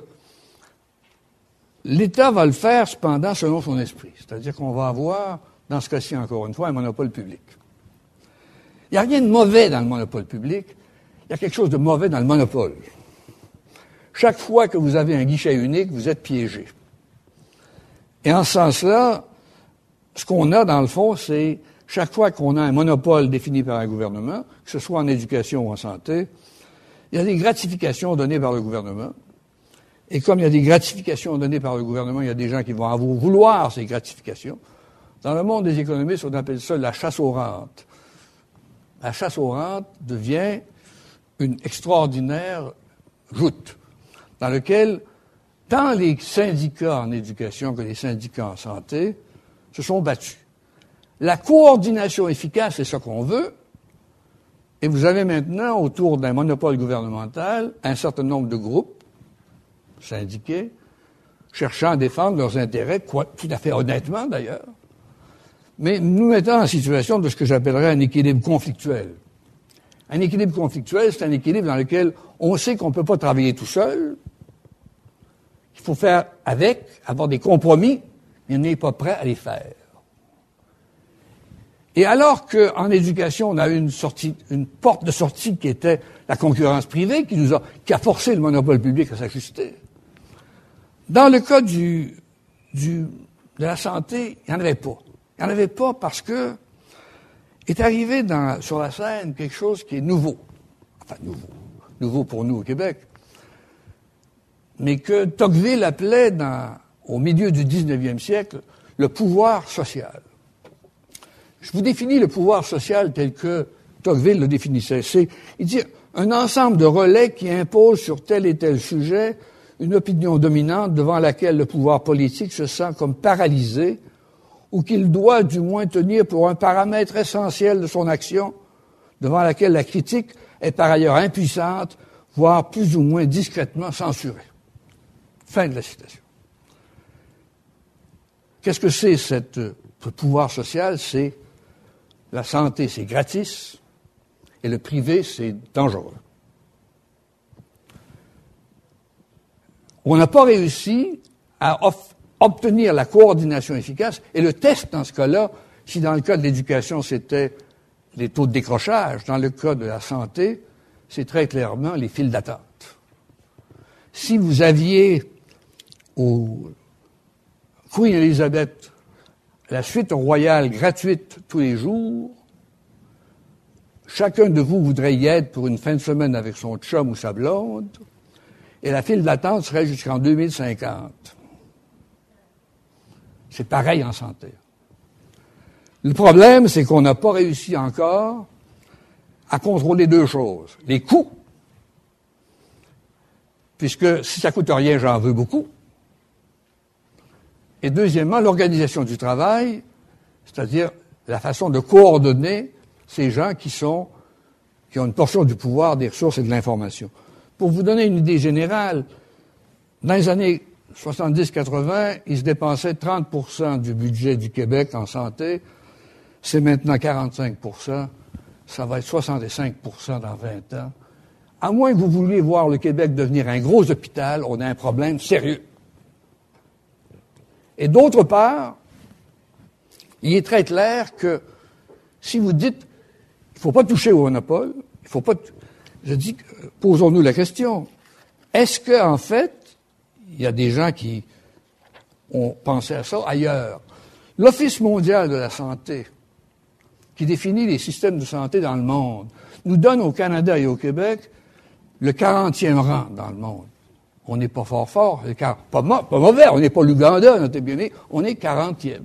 l'État va le faire, cependant, selon son esprit. C'est-à-dire qu'on va avoir, dans ce cas-ci, encore une fois, un monopole public. Il n'y a rien de mauvais dans le monopole public. Il y a quelque chose de mauvais dans le monopole. Chaque fois que vous avez un guichet unique, vous êtes piégé. Et en ce sens-là, ce qu'on a, dans le fond, c'est chaque fois qu'on a un monopole défini par un gouvernement, que ce soit en éducation ou en santé, il y a des gratifications données par le gouvernement. Et comme il y a des gratifications données par le gouvernement, il y a des gens qui vont avoir vouloir ces gratifications. Dans le monde des économistes, on appelle ça la chasse aux rentes. La chasse aux rentes devient une extraordinaire joute dans laquelle tant les syndicats en éducation que les syndicats en santé se sont battus. La coordination efficace, c'est ce qu'on veut. Et vous avez maintenant, autour d'un monopole gouvernemental, un certain nombre de groupes syndiqués, cherchant à défendre leurs intérêts, quoi, tout à fait honnêtement d'ailleurs, mais nous mettant en situation de ce que j'appellerais un équilibre conflictuel. Un équilibre conflictuel, c'est un équilibre dans lequel on sait qu'on ne peut pas travailler tout seul, qu'il faut faire avec, avoir des compromis, mais on n'est pas prêt à les faire. Et alors qu'en éducation, on a eu une sortie, une porte de sortie qui était la concurrence privée, qui nous a, qui a forcé le monopole public à s'ajuster. Dans le cas du, du, de la santé, il n'y en avait pas. Il n'y en avait pas parce que est arrivé dans, sur la scène quelque chose qui est nouveau. Enfin, nouveau. Nouveau pour nous au Québec. Mais que Tocqueville appelait dans, au milieu du dix-neuvième siècle le pouvoir social. Je vous définis le pouvoir social tel que Tocqueville le définissait. C'est, il dit, un ensemble de relais qui imposent sur tel et tel sujet une opinion dominante devant laquelle le pouvoir politique se sent comme paralysé ou qu'il doit du moins tenir pour un paramètre essentiel de son action, devant laquelle la critique est par ailleurs impuissante, voire plus ou moins discrètement censurée. Fin de la citation. Qu'est-ce que c'est cette, ce pouvoir social? C'est la santé, c'est gratis, et le privé, c'est dangereux. On n'a pas réussi à off- obtenir la coordination efficace, et le test dans ce cas-là, si dans le cas de l'éducation, c'était les taux de décrochage, dans le cas de la santé, c'est très clairement les files d'attente. Si vous aviez au Queen Elizabeth la suite royale gratuite tous les jours, chacun de vous voudrait y être pour une fin de semaine avec son chum ou sa blonde, et la file d'attente serait jusqu'en deux mille cinquante. C'est pareil en santé. Le problème, c'est qu'on n'a pas réussi encore à contrôler deux choses. Les coûts, puisque si ça coûte rien, j'en veux beaucoup. Et deuxièmement, l'organisation du travail, c'est-à-dire la façon de coordonner ces gens qui sont, qui ont une portion du pouvoir, des ressources et de l'information. Pour vous donner une idée générale, dans les années soixante-dix quatre-vingts, il se dépensait trente pour cent du budget du Québec en santé. C'est maintenant quarante-cinq pour cent. Ça va être soixante-cinq pour cent dans vingt ans. À moins que vous vouliez voir le Québec devenir un gros hôpital, on a un problème sérieux. Et d'autre part, il est très clair que si vous dites il ne faut pas toucher au monopole, il faut pas... T- je dis, posons-nous la question, est-ce qu'en fait, il y a des gens qui ont pensé à ça ailleurs? L'Office mondial de la santé, qui définit les systèmes de santé dans le monde, nous donne au Canada et au Québec le quarantième rang dans le monde. On n'est pas fort fort, pas, ma- pas mauvais, on n'est pas l'Ouganda, notez bien, on est quarantième.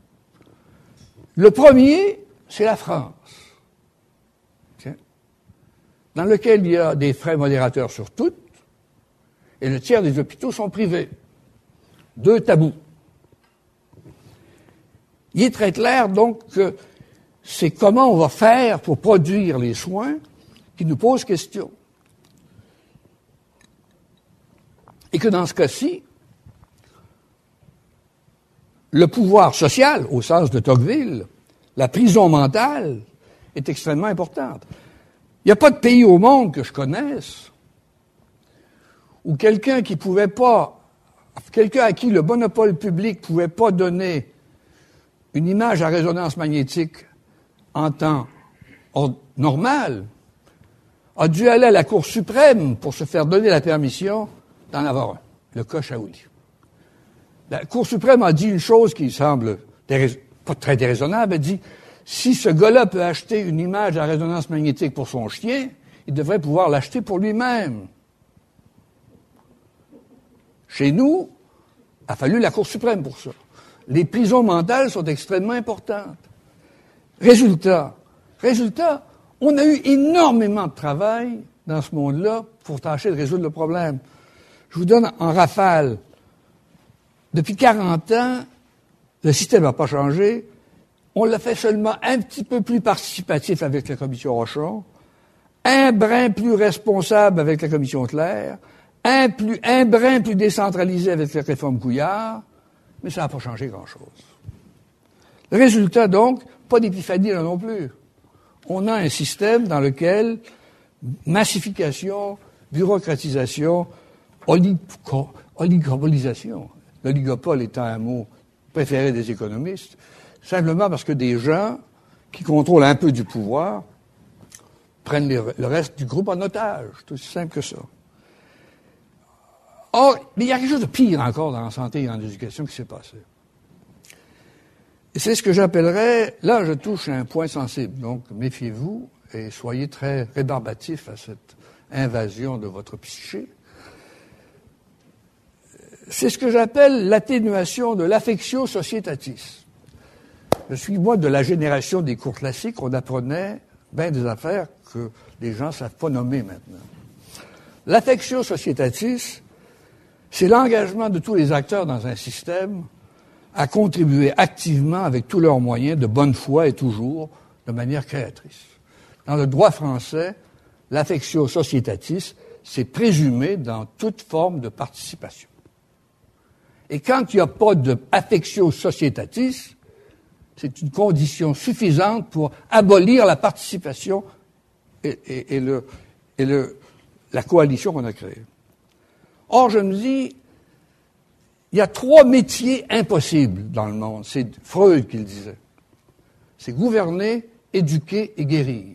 Le premier, c'est la France, okay, dans lequel il y a des frais modérateurs sur toutes, et le tiers des hôpitaux sont privés. Deux tabous. Il est très clair, donc, que c'est comment on va faire pour produire les soins qui nous pose question. Et que dans ce cas-ci, le pouvoir social, au sens de Tocqueville, la prison mentale, est extrêmement importante. Il n'y a pas de pays au monde que je connaisse où quelqu'un qui pouvait pas, quelqu'un à qui le monopole public pouvait pas donner une image à résonance magnétique en temps normal, a dû aller à la Cour suprême pour se faire donner la permission d'en avoir un, le cas Shaouli. La Cour suprême a dit une chose qui semble dérais- pas très déraisonnable, elle dit, si ce gars-là peut acheter une image à résonance magnétique pour son chien, il devrait pouvoir l'acheter pour lui-même. Chez nous, il a fallu la Cour suprême pour ça. Les prisons mentales sont extrêmement importantes. Résultat, résultat, on a eu énormément de travail dans ce monde-là pour tâcher de résoudre le problème. Je vous donne en rafale. Depuis quarante ans, le système n'a pas changé. On l'a fait seulement un petit peu plus participatif avec la commission Rochon, un brin plus responsable avec la commission Claire, un, plus, un brin plus décentralisé avec la réforme Couillard, mais ça n'a pas changé grand-chose. Le résultat, donc, pas d'épiphanie là non plus. On a un système dans lequel massification, bureaucratisation, oligo- oligopolisation, l'oligopole étant un mot préféré des économistes, simplement parce que des gens qui contrôlent un peu du pouvoir prennent les, le reste du groupe en otage. C'est aussi simple que ça. Or, mais il y a quelque chose de pire encore dans la santé et en éducation qui s'est passé. Et c'est ce que j'appellerais, là je touche à un point sensible, donc méfiez-vous et soyez très rébarbatifs à cette invasion de votre psyché. C'est ce que j'appelle l'atténuation de l'affectio societatis. Je suis, moi, de la génération des cours classiques, on apprenait bien des affaires que les gens ne savent pas nommer maintenant. L'affectio societatis, c'est l'engagement de tous les acteurs dans un système à contribuer activement avec tous leurs moyens, de bonne foi et toujours, de manière créatrice. Dans le droit français, l'affectio societatis, c'est présumé dans toute forme de participation. Et quand il n'y a pas d'affectio societatis, c'est une condition suffisante pour abolir la participation et, et, et, le, et le, la coalition qu'on a créée. Or, je me dis, il y a trois métiers impossibles dans le monde. C'est Freud qui le disait. C'est gouverner, éduquer et guérir.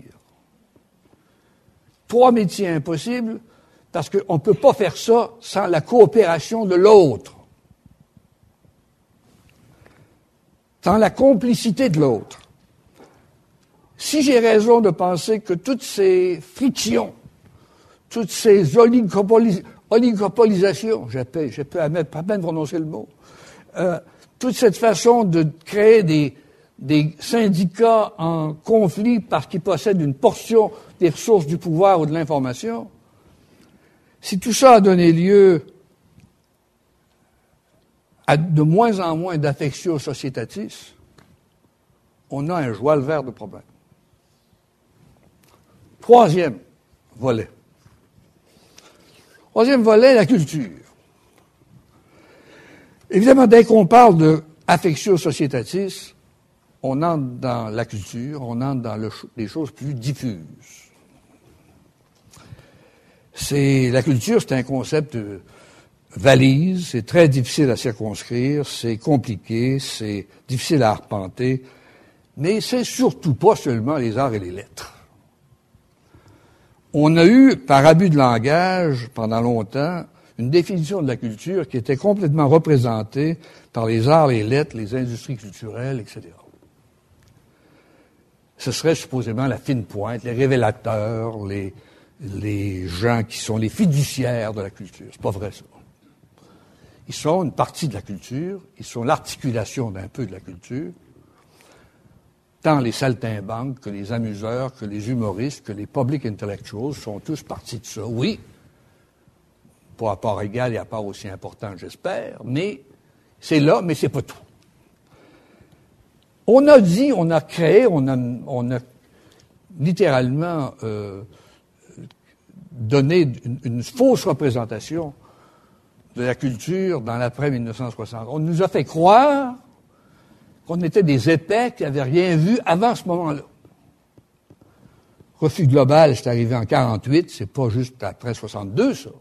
Trois métiers impossibles parce qu'on ne peut pas faire ça sans la coopération de l'autre, sans la complicité de l'autre. Si j'ai raison de penser que toutes ces frictions, toutes ces oligopolisations, oligopolisation, j'ai peu, j'ai peu à mettre, pas peine prononcer le mot, euh, toute cette façon de créer des, des syndicats en conflit parce qu'ils possèdent une portion des ressources du pouvoir ou de l'information, si tout ça a donné lieu à de moins en moins d'affectio societatis, on a un joie le vert de problème. Troisième volet. Troisième volet, la culture. Évidemment, dès qu'on parle de affectio societatis, on entre dans la culture, on entre dans le, les choses plus diffuses. C'est, la culture, c'est un concept de valise, c'est très difficile à circonscrire, c'est compliqué, c'est difficile à arpenter, mais c'est surtout pas seulement les arts et les lettres. On a eu, par abus de langage, pendant longtemps, une définition de la culture qui était complètement représentée par les arts, les lettres, les industries culturelles, et cetera. Ce serait supposément la fine pointe, les révélateurs, les, les gens qui sont les fiduciaires de la culture. C'est pas vrai, ça. Ils sont une partie de la culture, ils sont l'articulation d'un peu de la culture, tant les saltimbanques que les amuseurs, que les humoristes, que les public intellectuals sont tous partis de ça. Oui, pas à part égale et à part aussi important, j'espère, mais c'est là, mais c'est pas tout. On a dit, on a créé, on a, on a littéralement euh, donné une, une fausse représentation de la culture dans l'après mille neuf cent soixante. On nous a fait croire qu'on était des épais qui n'avaient rien vu avant ce moment-là. Refus global, c'est arrivé en quarante-huit, c'est pas juste après soixante-deux, ça.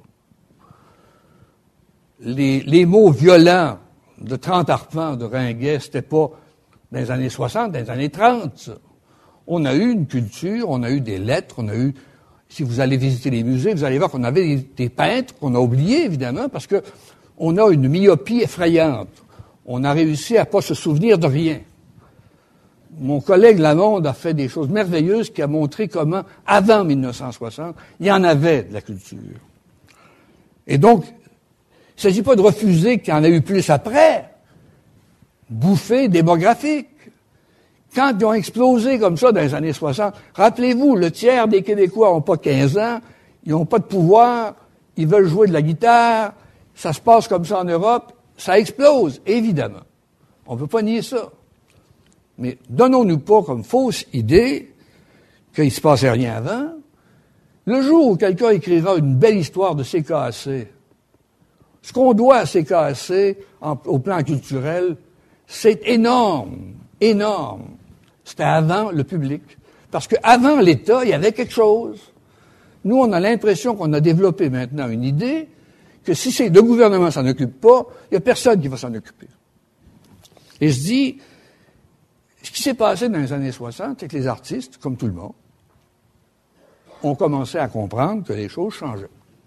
Les, les mots violents de trente arpents de Ringuet, c'était pas dans les années soixante, dans les années trente, ça. On a eu une culture, on a eu des lettres, on a eu... Si vous allez visiter les musées, vous allez voir qu'on avait des, des peintres qu'on a oubliés, évidemment, parce que on a une myopie effrayante. On a réussi à pas se souvenir de rien. mon collègue Lamonde a fait des choses merveilleuses qui a montré comment, avant mille neuf cent soixante, il y en avait de la culture. Et donc, il ne s'agit pas de refuser qu'il y en a eu plus après. Bouffée démographique. Quand ils ont explosé comme ça dans les années soixante, rappelez-vous, le tiers des Québécois n'ont pas quinze ans, ils n'ont pas de pouvoir, ils veulent jouer de la guitare, ça se passe comme ça en Europe, ça explose, évidemment. On ne peut pas nier ça. Mais donnons-nous pas comme fausse idée qu'il ne se passait rien avant. Le jour où quelqu'un écrira une belle histoire de C K A C, ce qu'on doit à C K A C en, au plan culturel, c'est énorme, énorme. C'était avant le public. Parce qu'avant l'État, il y avait quelque chose. Nous, on a l'impression qu'on a développé maintenant une idée que si c'est le gouvernement s'en occupe pas, il n'y a personne qui va s'en occuper. Et je dis, ce qui s'est passé dans les années soixante, c'est que les artistes, comme tout le monde, ont commencé à comprendre que les choses changeaient.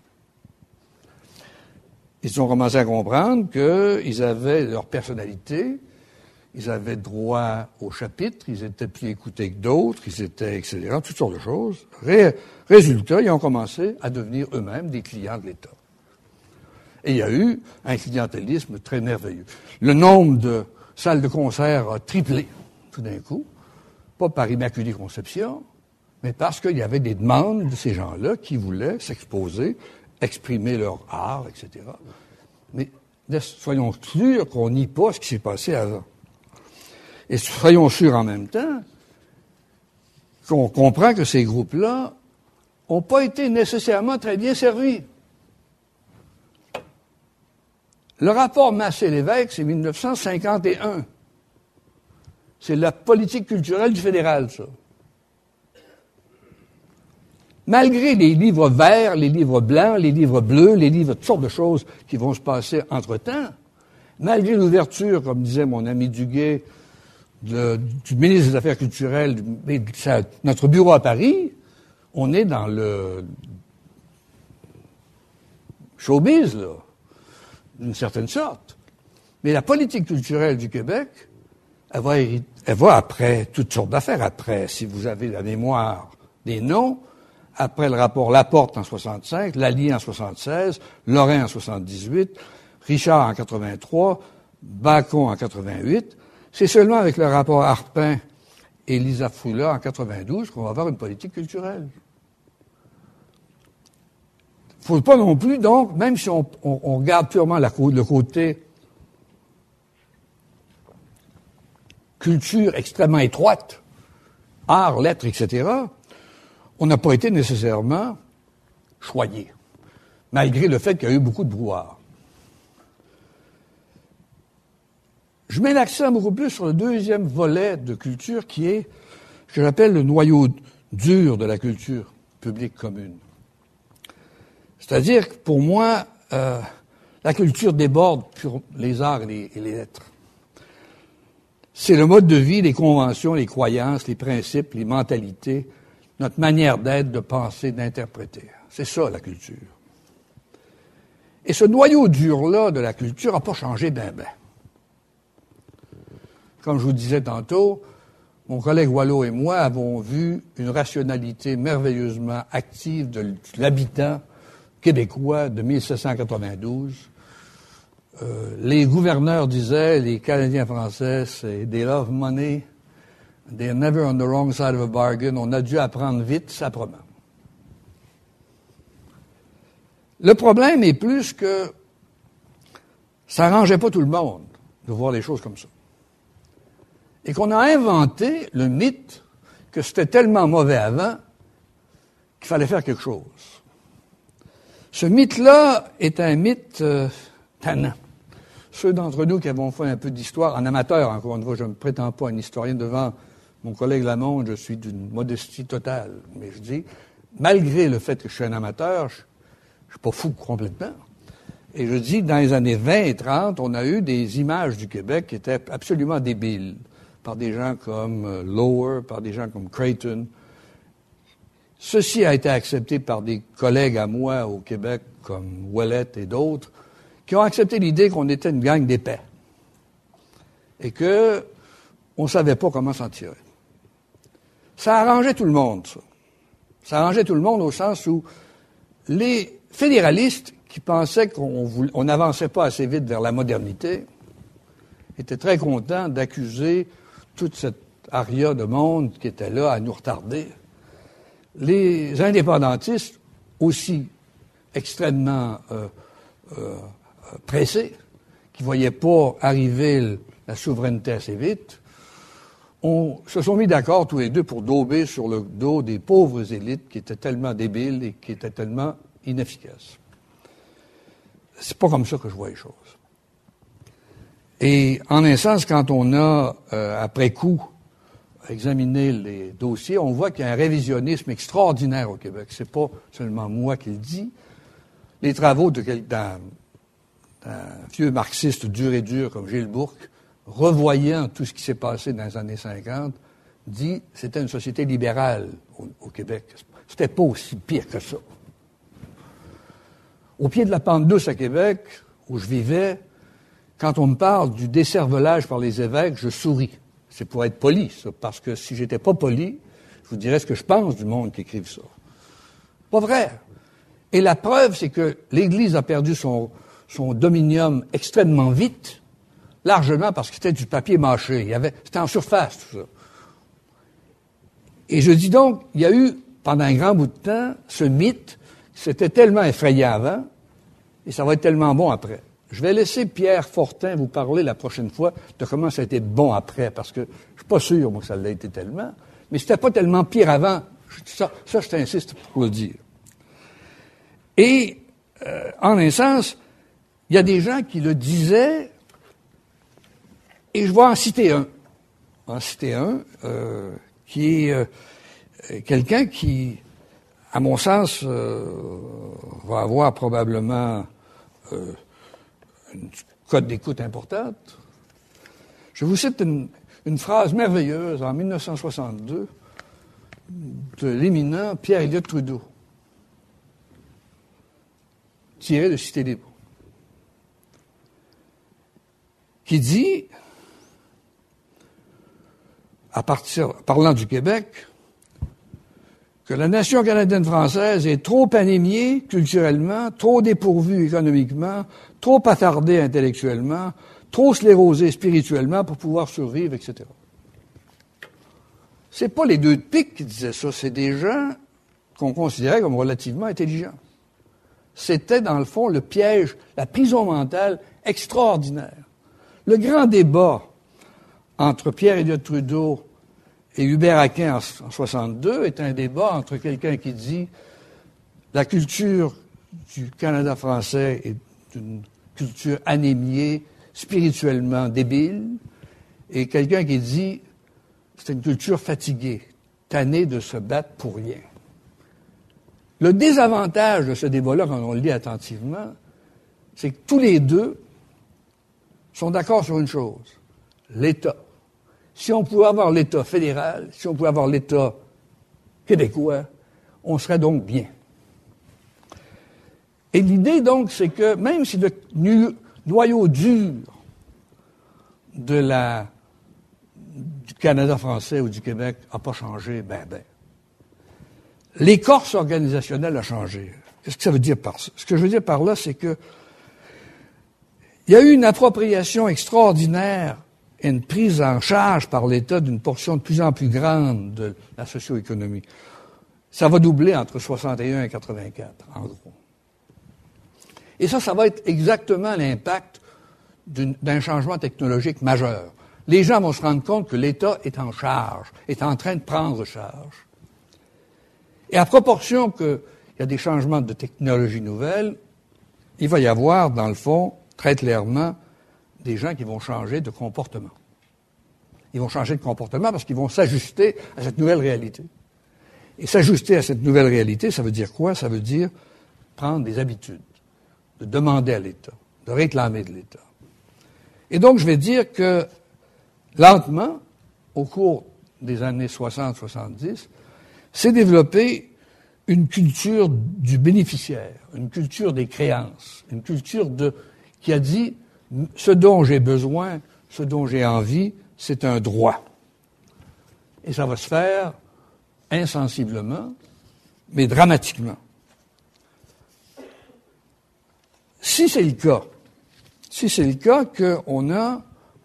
Ils ont commencé à comprendre qu'ils avaient leur personnalité, ils avaient droit au chapitre, ils étaient plus écoutés que d'autres, ils étaient, et cetera, toutes sortes de choses. Ré- résultat, ils ont commencé à devenir eux-mêmes des clients de l'État. Et il y a eu un clientélisme très merveilleux. Le nombre de salles de concert a triplé tout d'un coup, pas par immaculée conception, mais parce qu'il y avait des demandes de ces gens-là qui voulaient s'exposer, exprimer leur art, et cetera. Mais soyons sûrs qu'on nie pas ce qui s'est passé avant. Et soyons sûrs en même temps qu'on comprend que ces groupes-là n'ont pas été nécessairement très bien servis. Le rapport Massé-Lévesque, c'est mille neuf cent cinquante et un. C'est la politique culturelle du fédéral, ça. Malgré les livres verts, les livres blancs, les livres bleus, les livres, toutes sortes de choses qui vont se passer entre-temps, malgré l'ouverture, comme disait mon ami Duguay, de, du ministre des Affaires culturelles, de, de sa, notre bureau à Paris, on est dans le showbiz, là, d'une certaine sorte. Mais la politique culturelle du Québec, elle va, elle va après toutes sortes d'affaires. Après, si vous avez la mémoire des noms, après le rapport Laporte en soixante-cinq, Lallier en soixante-seize, Lorrain en soixante-dix-huit, Richard en quatre-vingt-trois, Bacon en quatre-vingt-huit, c'est seulement avec le rapport Arpin et Lisa Foula en quatre-vingt-douze qu'on va avoir une politique culturelle. Il ne faut pas non plus, donc, même si on, on, on regarde purement la, le côté culture extrêmement étroite, art, lettres, et cetera, on n'a pas été nécessairement choyé, malgré le fait qu'il y a eu beaucoup de brouhaha. Je mets l'accent beaucoup plus sur le deuxième volet de culture qui est ce que j'appelle le noyau dur de la culture publique commune. C'est-à-dire que pour moi, euh, la culture déborde sur les arts et les, et les lettres. C'est le mode de vie, les conventions, les croyances, les principes, les mentalités, notre manière d'être, de penser, d'interpréter. C'est ça, la culture. Et ce noyau dur-là de la culture n'a pas changé ben ben. Comme je vous disais tantôt, mon collègue Wallot et moi avons vu une rationalité merveilleusement active de l'habitant québécois de mille sept cent quatre-vingt-douze. Euh, les gouverneurs disaient, les Canadiens français, c'est « they love money, they're never on the wrong side of a bargain », on a dû apprendre vite, ça promet. Le problème est plus que ça n'arrangeait pas tout le monde de voir les choses comme ça. Et qu'on a inventé le mythe que c'était tellement mauvais avant qu'il fallait faire quelque chose. Ce mythe-là est un mythe euh, tannant. Ceux d'entre nous qui avons fait un peu d'histoire, en amateur, encore une fois, je ne me prétends pas un historien devant mon collègue Lamonde, je suis d'une modestie totale. Mais je dis, malgré le fait que je suis un amateur, je ne suis pas fou complètement. Et je dis, dans les années vingt et trente, on a eu des images du Québec qui étaient absolument débiles, par des gens comme Lower, par des gens comme Creighton. Ceci a été accepté par des collègues à moi au Québec, comme Ouellette et d'autres, qui ont accepté l'idée qu'on était une gang d'épais. Et que on ne savait pas comment s'en tirer. Ça arrangeait tout le monde, ça. Ça arrangeait tout le monde au sens où les fédéralistes qui pensaient qu'on n'avançait pas assez vite vers la modernité étaient très contents d'accuser toute cette aria de monde qui était là à nous retarder. Les indépendantistes, aussi extrêmement euh, euh, pressés, qui ne voyaient pas arriver la souveraineté assez vite, on se sont mis d'accord tous les deux pour dauber sur le dos des pauvres élites qui étaient tellement débiles et qui étaient tellement inefficaces. C'est pas comme ça que je vois les choses. Et en un sens, quand on a, euh, après coup, examiné les dossiers, on voit qu'il y a un révisionnisme extraordinaire au Québec. C'est pas seulement moi qui le dis. Les travaux de d'un, d'un vieux marxiste dur et dur comme Gilles Bourque, revoyant tout ce qui s'est passé dans les années cinquante, dit que c'était une société libérale au, au Québec. C'était pas aussi pire que ça. Au pied de la pente douce à Québec, où je vivais, quand on me parle du décervelage par les évêques, je souris. C'est pour être poli, ça, parce que si j'étais pas poli, je vous dirais ce que je pense du monde qui écrive ça. Pas vrai. Et la preuve, c'est que l'Église a perdu son, son dominium extrêmement vite, largement parce que c'était du papier mâché. Il y avait, c'était en surface, tout ça. Et je dis donc, il y a eu, pendant un grand bout de temps, ce mythe, c'était tellement effrayant avant, et ça va être tellement bon après. Je vais laisser Pierre Fortin vous parler la prochaine fois de comment ça a été bon après, parce que je suis pas sûr, moi, que ça l'a été tellement, mais c'était pas tellement pire avant. Ça, ça je t'insiste pour le dire. Et, euh, en un sens, il y a des gens qui le disaient, et je vais en citer un. En citer un, euh, qui est euh, quelqu'un qui, à mon sens, euh, va avoir probablement euh, une cote d'écoute importante. Je vous cite une, une phrase merveilleuse en dix-neuf cent soixante-deux de l'éminent Pierre Elliott Trudeau, tirée de Cité libre, qui dit, à partir, parlant du Québec, que la nation canadienne-française est trop anémiée culturellement, trop dépourvue économiquement, trop attardée intellectuellement, trop sclérosée spirituellement pour pouvoir survivre, et cetera. C'est pas les deux de pique qui disaient ça, c'est des gens qu'on considérait comme relativement intelligents. C'était, dans le fond, le piège, la prison mentale extraordinaire. Le grand débat entre Pierre Elliott Trudeau et Hubert Aquin en soixante-deux est un débat entre quelqu'un qui dit la culture du Canada français est une culture anémiée, spirituellement débile, et quelqu'un qui dit c'est une culture fatiguée, tannée de se battre pour rien. Le désavantage de ce débat-là, quand on le lit attentivement, c'est que tous les deux sont d'accord sur une chose, l'État. Si on pouvait avoir l'État fédéral, si on pouvait avoir l'État québécois, on serait donc bien. Et l'idée, donc, c'est que même si le noyau dur de la, du Canada français ou du Québec n'a pas changé, ben, ben, l'écorce organisationnelle a changé. Qu'est-ce que ça veut dire par ça? Ce que je veux dire par là, c'est que il y a eu une appropriation extraordinaire et une prise en charge par l'État d'une portion de plus en plus grande de la socio-économie. Ça va doubler entre soixante et un et quatre-vingt-quatre, en gros. Et ça, ça va être exactement l'impact d'une, d'un changement technologique majeur. Les gens vont se rendre compte que l'État est en charge, est en train de prendre charge. Et à proportion qu'il y a des changements de technologie nouvelles, il va y avoir, dans le fond, très clairement, des gens qui vont changer de comportement. Ils vont changer de comportement parce qu'ils vont s'ajuster à cette nouvelle réalité. Et s'ajuster à cette nouvelle réalité, ça veut dire quoi? Ça veut dire prendre des habitudes, de demander à l'État, de réclamer de l'État. Et donc, je vais dire que, lentement, au cours des années soixante soixante-dix, s'est développée une culture du bénéficiaire, une culture des créances, une culture de, qui a dit ce dont j'ai besoin, ce dont j'ai envie, c'est un droit. Et ça va se faire insensiblement, mais dramatiquement. Si c'est le cas, si c'est le cas qu'on a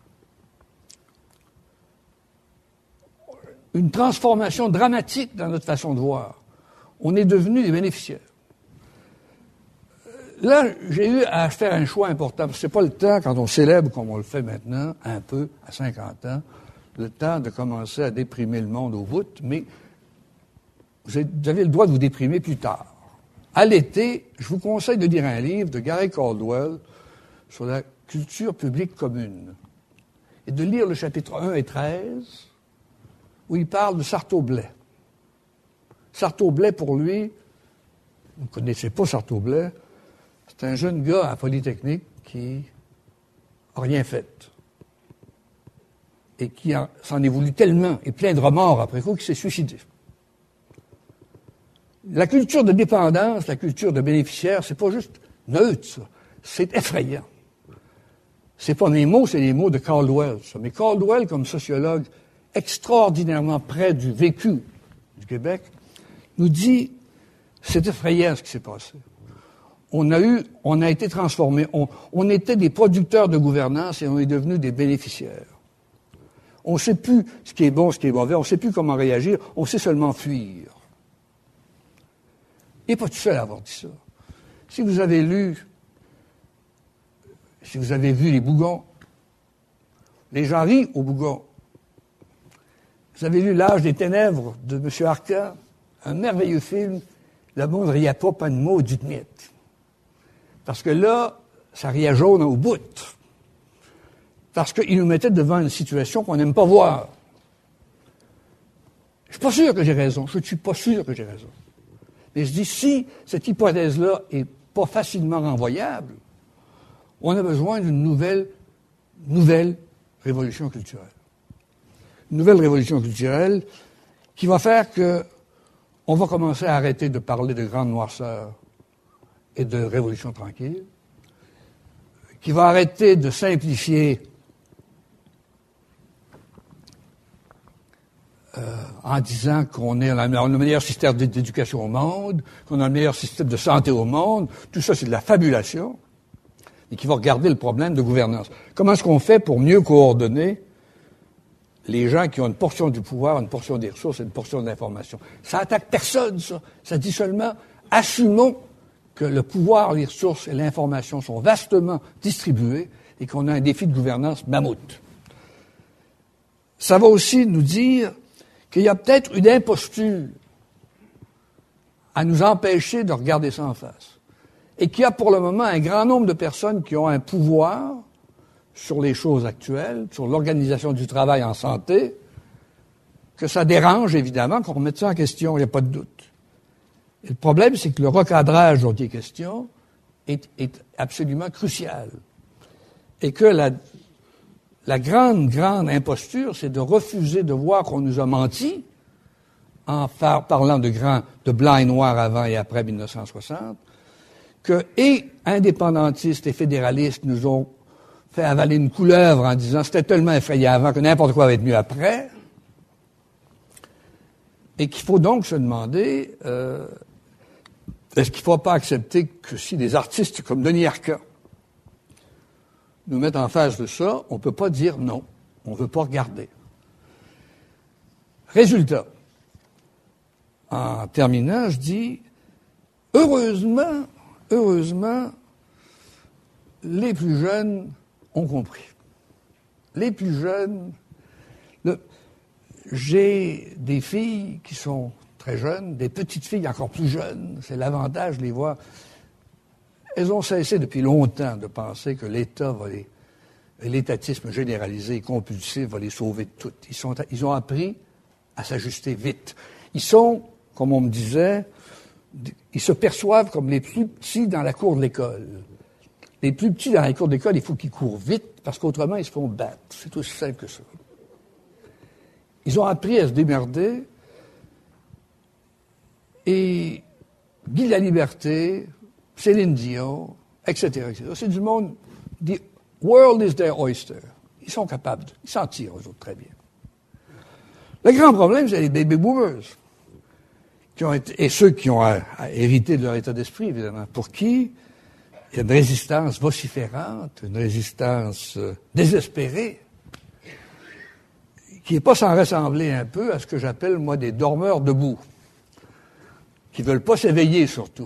une transformation dramatique dans notre façon de voir, on est devenu des bénéficiaires. Là, j'ai eu à faire un choix important, parce que c'est pas le temps, quand on célèbre comme on le fait maintenant, un peu, à cinquante ans, le temps de commencer à déprimer le monde au bout, mais vous avez le droit de vous déprimer plus tard. À l'été, je vous conseille de lire un livre de Gary Caldwell sur la culture publique commune et de lire le chapitre un et treize où il parle de Sarteau-Blais. Sarteau-Blais, pour lui, vous ne connaissez pas Sarteau-Blais, c'est un jeune gars à Polytechnique qui n'a rien fait et qui a, s'en est voulu tellement et plein de remords après coup qu'il s'est suicidé. La culture de dépendance, la culture de bénéficiaire, c'est pas juste neutre, ça. C'est effrayant. C'est pas mes mots, c'est les mots de Caldwell, ça. Mais Caldwell, comme sociologue extraordinairement près du vécu du Québec, nous dit, c'est effrayant ce qui s'est passé. On a eu, on a été transformés. On, on était des producteurs de gouvernance et on est devenus des bénéficiaires. On ne sait plus ce qui est bon, ce qui est mauvais, on ne sait plus comment réagir, on sait seulement fuir. Il n'est pas tout seul à avoir dit ça. Si vous avez lu, si vous avez vu les Bougons, les gens rient aux Bougons. Vous avez lu L'âge des ténèbres de M. Arcan, un merveilleux film, le monde ne riait pas, pas de mots du mythe. Parce que là, ça riait jaune au bout. Parce qu'il nous mettait devant une situation qu'on n'aime pas voir. Je ne suis pas sûr que j'ai raison. Je ne suis pas sûr que j'ai raison. Mais je dis, si cette hypothèse-là n'est pas facilement renvoyable, on a besoin d'une nouvelle, nouvelle révolution culturelle. Une nouvelle révolution culturelle qui va faire que on va commencer à arrêter de parler de grande noirceur et de révolution tranquille, qui va arrêter de simplifier euh, en disant qu'on est dans le meilleur système d'éducation au monde, qu'on a le meilleur système de santé au monde. Tout ça, c'est de la fabulation, et qui va regarder le problème de gouvernance. Comment est-ce qu'on fait pour mieux coordonner les gens qui ont une portion du pouvoir, une portion des ressources et une portion de l'information? Ça attaque personne, ça. Ça dit seulement, assumons que le pouvoir, les ressources et l'information sont vastement distribués et qu'on a un défi de gouvernance mammouth. Ça va aussi nous dire qu'il y a peut-être une imposture à nous empêcher de regarder ça en face. Et qu'il y a pour le moment un grand nombre de personnes qui ont un pouvoir sur les choses actuelles, sur l'organisation du travail en santé, que ça dérange évidemment qu'on remette ça en question, il n'y a pas de doute. Et le problème, c'est que le recadrage dont il est question est, est absolument crucial. Et que la, la grande, grande imposture, c'est de refuser de voir qu'on nous a menti en par, parlant de grand, de blanc et noir avant et après mille neuf cent soixante, que et indépendantistes et fédéralistes nous ont fait avaler une couleuvre en disant c'était tellement effrayant avant que n'importe quoi va être mieux après, et qu'il faut donc se demander euh, est-ce qu'il ne faut pas accepter que si des artistes comme Denis Arcan nous mettent en face de ça, on ne peut pas dire non, on ne veut pas regarder. Résultat, en terminant, je dis heureusement, heureusement, les plus jeunes ont compris. Les plus jeunes, le, j'ai des filles qui sont très jeunes, des petites filles encore plus jeunes, c'est l'avantage de les voir. Elles ont cessé depuis longtemps de penser que l'État va les, l'étatisme généralisé et compulsif va les sauver de toutes. Ils, sont, ils ont appris à s'ajuster vite. Ils sont, comme on me disait, ils se perçoivent comme les plus petits dans la cour de l'école. Les plus petits dans la cour d'école, il faut qu'ils courent vite, parce qu'autrement, ils se font battre. C'est aussi simple que ça. Ils ont appris à se démerder, et Guy Laliberté, Céline Dion, et cetera, et cetera. C'est du monde, the world is their oyster. Ils sont capables, de, ils s'en tirent, eux autres, très bien. Le grand problème, c'est les baby boomers, qui ont été, et ceux qui ont à, à hérité de leur état d'esprit, évidemment, pour qui il y a une résistance vociférante, une résistance euh, désespérée, qui n'est pas sans ressembler un peu à ce que j'appelle, moi, des dormeurs debout, qui ne veulent pas s'éveiller, surtout.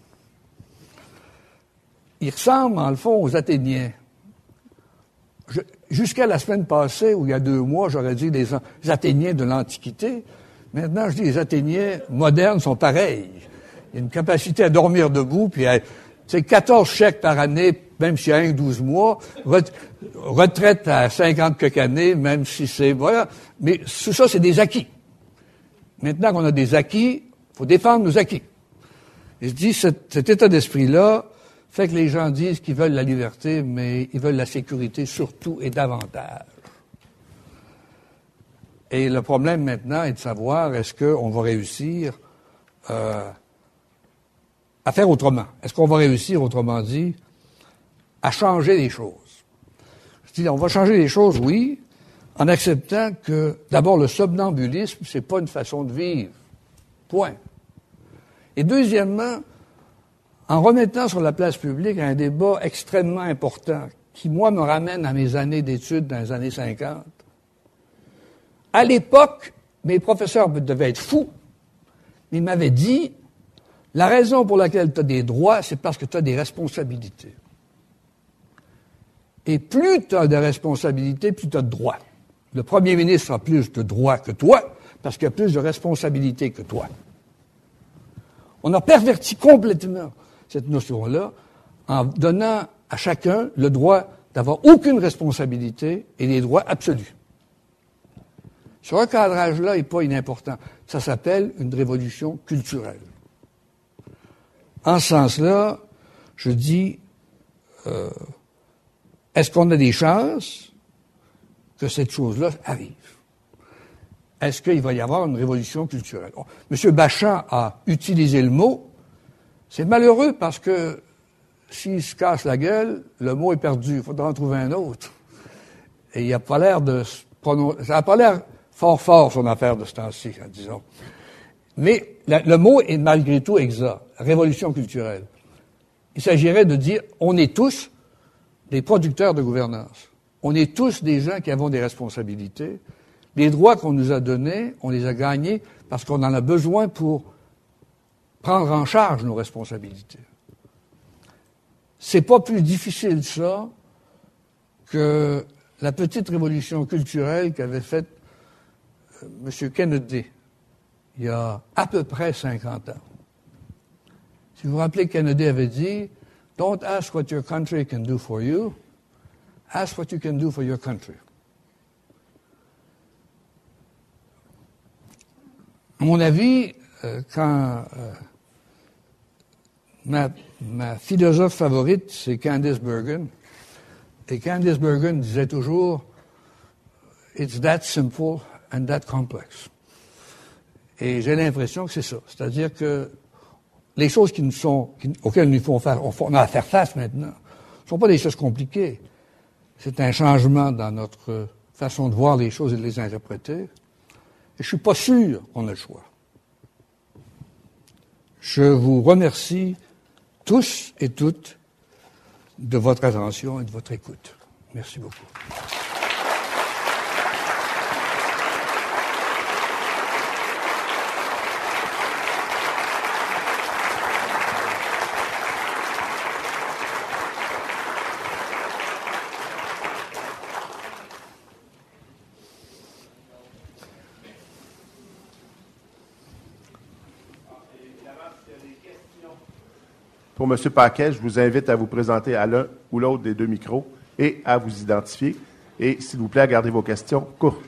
Ils ressemblent, en le fond, aux Athéniens. Je, jusqu'à la semaine passée, ou il y a deux mois, j'aurais dit les, les Athéniens de l'Antiquité. Maintenant, je dis les Athéniens modernes sont pareils. Il y a une capacité à dormir debout, puis à, c'est quatorze chèques par année, même s'il y a un ou douze mois, retraite à cinquante quelques années, même si c'est, voilà. Mais tout ça, c'est des acquis. Maintenant qu'on a des acquis, il faut défendre nos acquis. Et je dis, cet, cet état d'esprit-là fait que les gens disent qu'ils veulent la liberté, mais ils veulent la sécurité surtout et davantage. Et le problème maintenant est de savoir, est-ce qu'on va réussir euh, à faire autrement? Est-ce qu'on va réussir, autrement dit, à changer les choses? Je dis, on va changer les choses, oui, en acceptant que, d'abord, le somnambulisme, c'est pas une façon de vivre. Point. Et deuxièmement, en remettant sur la place publique un débat extrêmement important, qui, moi, me ramène à mes années d'études dans les années cinquante. À l'époque, mes professeurs devaient être fous, mais ils m'avaient dit, la raison pour laquelle tu as des droits, c'est parce que tu as des responsabilités. Et plus tu as de responsabilités, plus tu as de droits. Le premier ministre a plus de droits que toi, parce qu'il a plus de responsabilités que toi. On a perverti complètement cette notion-là en donnant à chacun le droit d'avoir aucune responsabilité et des droits absolus. Ce recadrage-là n'est pas inimportant. Ça s'appelle une révolution culturelle. En ce sens-là, je dis, euh, est-ce qu'on a des chances que cette chose-là arrive? Est-ce qu'il va y avoir une révolution culturelle? Bon, M. Bachand a utilisé le mot. C'est malheureux parce que s'il se casse la gueule, le mot est perdu. Il faudra en trouver un autre. Et il n'a pas l'air de se prononcer. Ça n'a pas l'air fort fort, son affaire de ce temps-ci, disons. Mais la, le mot est malgré tout exact. Révolution culturelle. Il s'agirait de dire, on est tous des producteurs de gouvernance. On est tous des gens qui avons des responsabilités. Les droits qu'on nous a donnés, on les a gagnés parce qu'on en a besoin pour prendre en charge nos responsabilités. C'est pas plus difficile, ça, que la petite révolution culturelle qu'avait faite euh, M. Kennedy il y a à peu près cinquante ans. Si vous vous rappelez, Kennedy avait dit « Don't ask what your country can do for you, ask what you can do for your country ». À mon avis, euh, quand euh, ma, ma philosophe favorite, c'est Candice Bergen, et Candice Bergen disait toujours « It's that simple and that complex ». Et j'ai l'impression que c'est ça. C'est-à-dire que les choses qui nous sont, qui, auxquelles nous faut faire, on a à faire face maintenant, ne sont pas des choses compliquées. C'est un changement dans notre façon de voir les choses et de les interpréter. Et je suis pas sûr qu'on a le choix. Je vous remercie tous et toutes de votre attention et de votre écoute. Merci beaucoup. Pour M. Paquet, je vous invite à vous présenter à l'un ou l'autre des deux micros et à vous identifier. Et, s'il vous plaît, à garder vos questions courtes.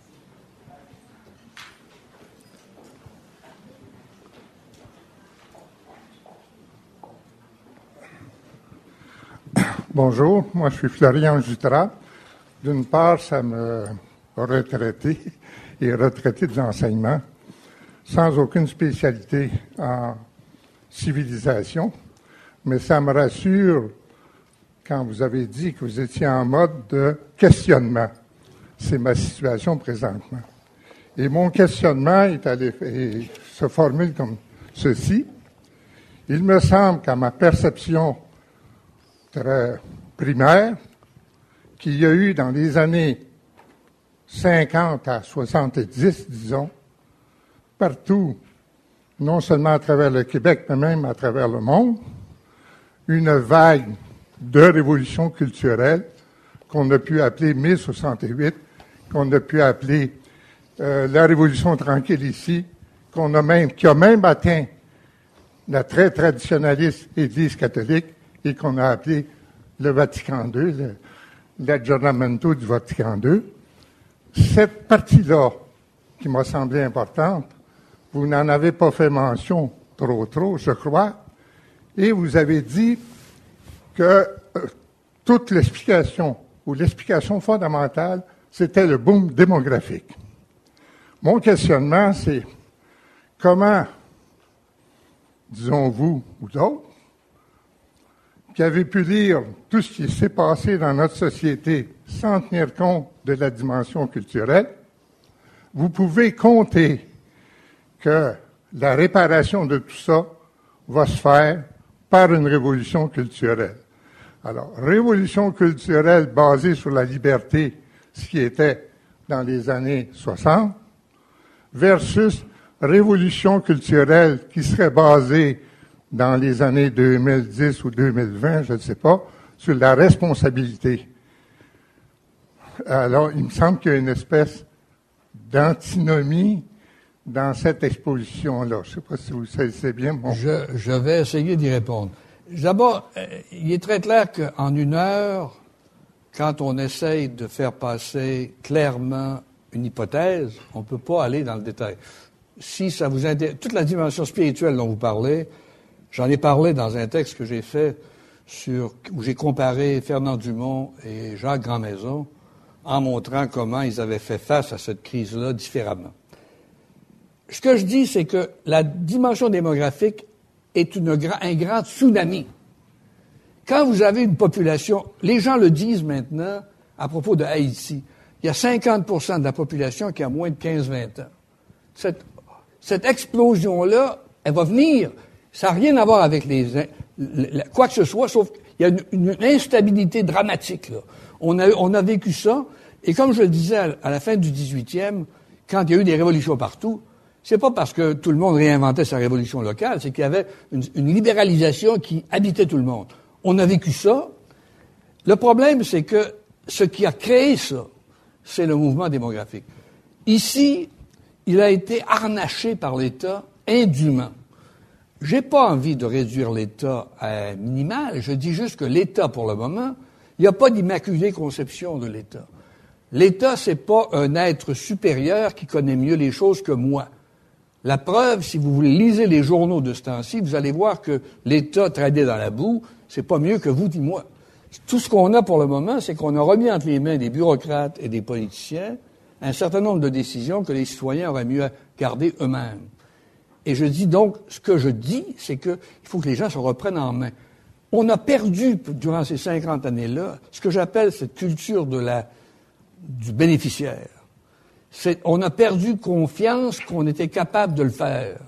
Bonjour, moi je suis Florian Jutras. D'une part, ça me retraité et retraité de l'enseignement, sans aucune spécialité en civilisation, mais ça me rassure quand vous avez dit que vous étiez en mode de questionnement. C'est ma situation présentement. Et mon questionnement est allé, et se formule comme ceci. Il me semble qu'à ma perception très primaire, qu'il y a eu dans les années cinquante à soixante-dix, disons, partout, non seulement à travers le Québec, mais même à travers le monde, une vague de révolution culturelle qu'on a pu appeler mai soixante-huit, qu'on a pu appeler euh, la Révolution tranquille ici, qu'on a même, qui a même atteint la très traditionnaliste Église catholique et qu'on a appelé le Vatican deux, le, l'aggiornamento du Vatican deux. Cette partie-là, qui m'a semblé importante, vous n'en avez pas fait mention trop trop, je crois, et vous avez dit que euh, toute l'explication, ou l'explication fondamentale, c'était le boom démographique. Mon questionnement, c'est comment, disons vous ou d'autres, qui avez pu lire tout ce qui s'est passé dans notre société sans tenir compte de la dimension culturelle, vous pouvez compter que la réparation de tout ça va se faire par une révolution culturelle. Alors, révolution culturelle basée sur la liberté, ce qui était dans les années soixante, versus révolution culturelle qui serait basée dans les années deux mille dix ou deux mille vingt, je ne sais pas, sur la responsabilité. Alors, il me semble qu'il y a une espèce d'antinomie dans cette exposition-là. Je ne sais pas si vous saisissez bien mon... Je, je vais essayer d'y répondre. D'abord, euh, il est très clair qu'en une heure, quand on essaye de faire passer clairement une hypothèse, on ne peut pas aller dans le détail. Si ça vous intéresse, toute la dimension spirituelle dont vous parlez, j'en ai parlé dans un texte que j'ai fait sur, où j'ai comparé Fernand Dumont et Jacques Grandmaison en montrant comment ils avaient fait face à cette crise-là différemment. Ce que je dis, c'est que la dimension démographique est une, un grand tsunami. Quand vous avez une population, les gens le disent maintenant à propos de Haïti, il y a cinquante pour cent de la population qui a moins de quinze à vingt ans. Cette, cette explosion-là, elle va venir. Ça n'a rien à voir avec les, les quoi que ce soit, sauf qu'il y a une, une instabilité dramatique, là. On a, on a vécu ça, et comme je le disais à, à la fin du dix-huitième, quand il y a eu des révolutions partout, c'est pas parce que tout le monde réinventait sa révolution locale, c'est qu'il y avait une, une libéralisation qui habitait tout le monde. On a vécu ça. Le problème, c'est que ce qui a créé ça, c'est le mouvement démographique. Ici, il a été harnaché par l'État indûment. J'ai pas envie de réduire l'État à minimal. Je dis juste que l'État, pour le moment, il n'y a pas d'immaculée conception de l'État. L'État, c'est pas un être supérieur qui connaît mieux les choses que moi. La preuve, si vous voulez lisez les journaux de ce temps-ci, vous allez voir que l'État tradé dans la boue, c'est pas mieux que vous ni moi. Tout ce qu'on a pour le moment, c'est qu'on a remis entre les mains des bureaucrates et des politiciens un certain nombre de décisions que les citoyens auraient mieux garder eux-mêmes. Et je dis donc, ce que je dis, c'est qu'il faut que les gens se reprennent en main. On a perdu, durant ces cinquante années-là, ce que j'appelle cette culture de la, du bénéficiaire. C'est, on a perdu confiance qu'on était capable de le faire.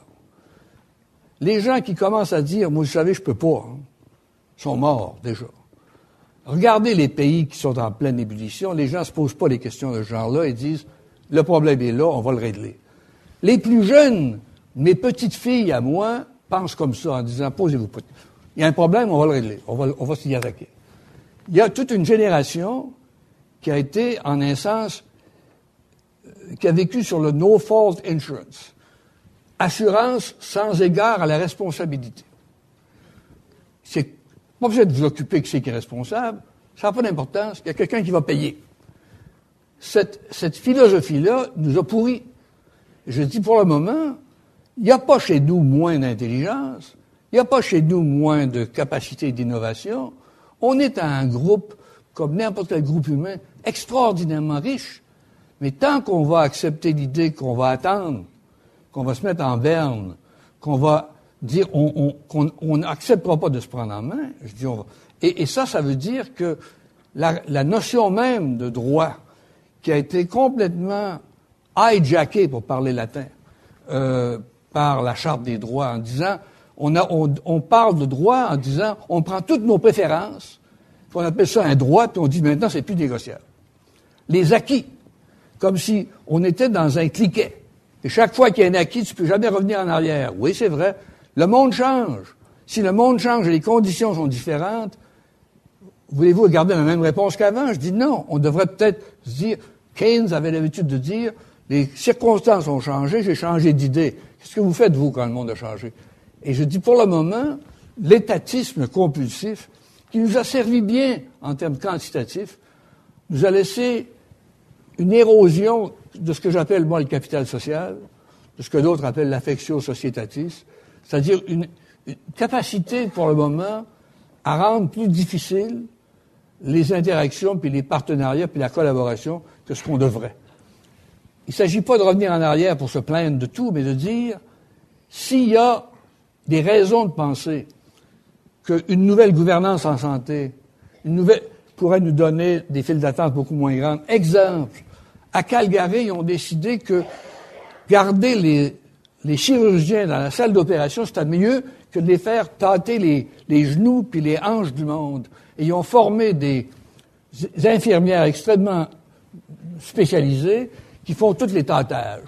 Les gens qui commencent à dire, moi, vous savez, je peux pas, hein, sont morts, déjà. Regardez les pays qui sont en pleine ébullition, les gens ne se posent pas des questions de ce genre-là et disent, le problème est là, on va le régler. Les plus jeunes, mes petites filles à moi, pensent comme ça, en disant, posez-vous pas. Il y a un problème, on va le régler, on va, on va s'y attaquer. Il y a toute une génération qui a été, en un sens, qui a vécu sur le no-fault insurance. Assurance sans égard à la responsabilité. C'est pas besoin de vous occuper qui c'est qui est responsable, ça n'a pas d'importance, il y a quelqu'un qui va payer. Cette, cette philosophie-là nous a pourris. Je dis pour le moment, il n'y a pas chez nous moins d'intelligence, il n'y a pas chez nous moins de capacité d'innovation. On est un groupe, comme n'importe quel groupe humain, extraordinairement riche. Mais tant qu'on va accepter l'idée qu'on va attendre, qu'on va se mettre en berne, qu'on va dire on, on, qu'on on n'acceptera pas de se prendre en main, je dis on va, Et, et ça, ça veut dire que la, la notion même de droit, qui a été complètement hijackée, pour parler latin, euh, par la Charte des droits, en disant, on, a, on, on parle de droit en disant, on prend toutes nos préférences, on appelle ça un droit, puis on dit maintenant, c'est plus négociable. Les acquis, comme si on était dans un cliquet. Et chaque fois qu'il y a un acquis, tu peux jamais revenir en arrière. Oui, c'est vrai. Le monde change. Si le monde change et les conditions sont différentes, voulez-vous garder la même réponse qu'avant? Je dis non. On devrait peut-être se dire, Keynes avait l'habitude de dire, les circonstances ont changé, j'ai changé d'idée. Qu'est-ce que vous faites, vous, quand le monde a changé? Et je dis, pour le moment, l'étatisme compulsif, qui nous a servi bien en termes quantitatifs, nous a laissé une érosion de ce que j'appelle, moi, le capital social, de ce que d'autres appellent l'affectio societatis, c'est-à-dire une, une capacité, pour le moment, à rendre plus difficile les interactions, puis les partenariats, puis la collaboration que ce qu'on devrait. Il ne s'agit pas de revenir en arrière pour se plaindre de tout, mais de dire, s'il y a des raisons de penser qu'une nouvelle gouvernance en santé, une nouvelle, pourrait nous donner des files d'attente beaucoup moins grandes. Exemple, à Calgary, ils ont décidé que garder les, les chirurgiens dans la salle d'opération, c'était mieux que de les faire tâter les, les genoux puis les hanches du monde. Et ils ont formé des, des infirmières extrêmement spécialisées qui font tous les tâtages.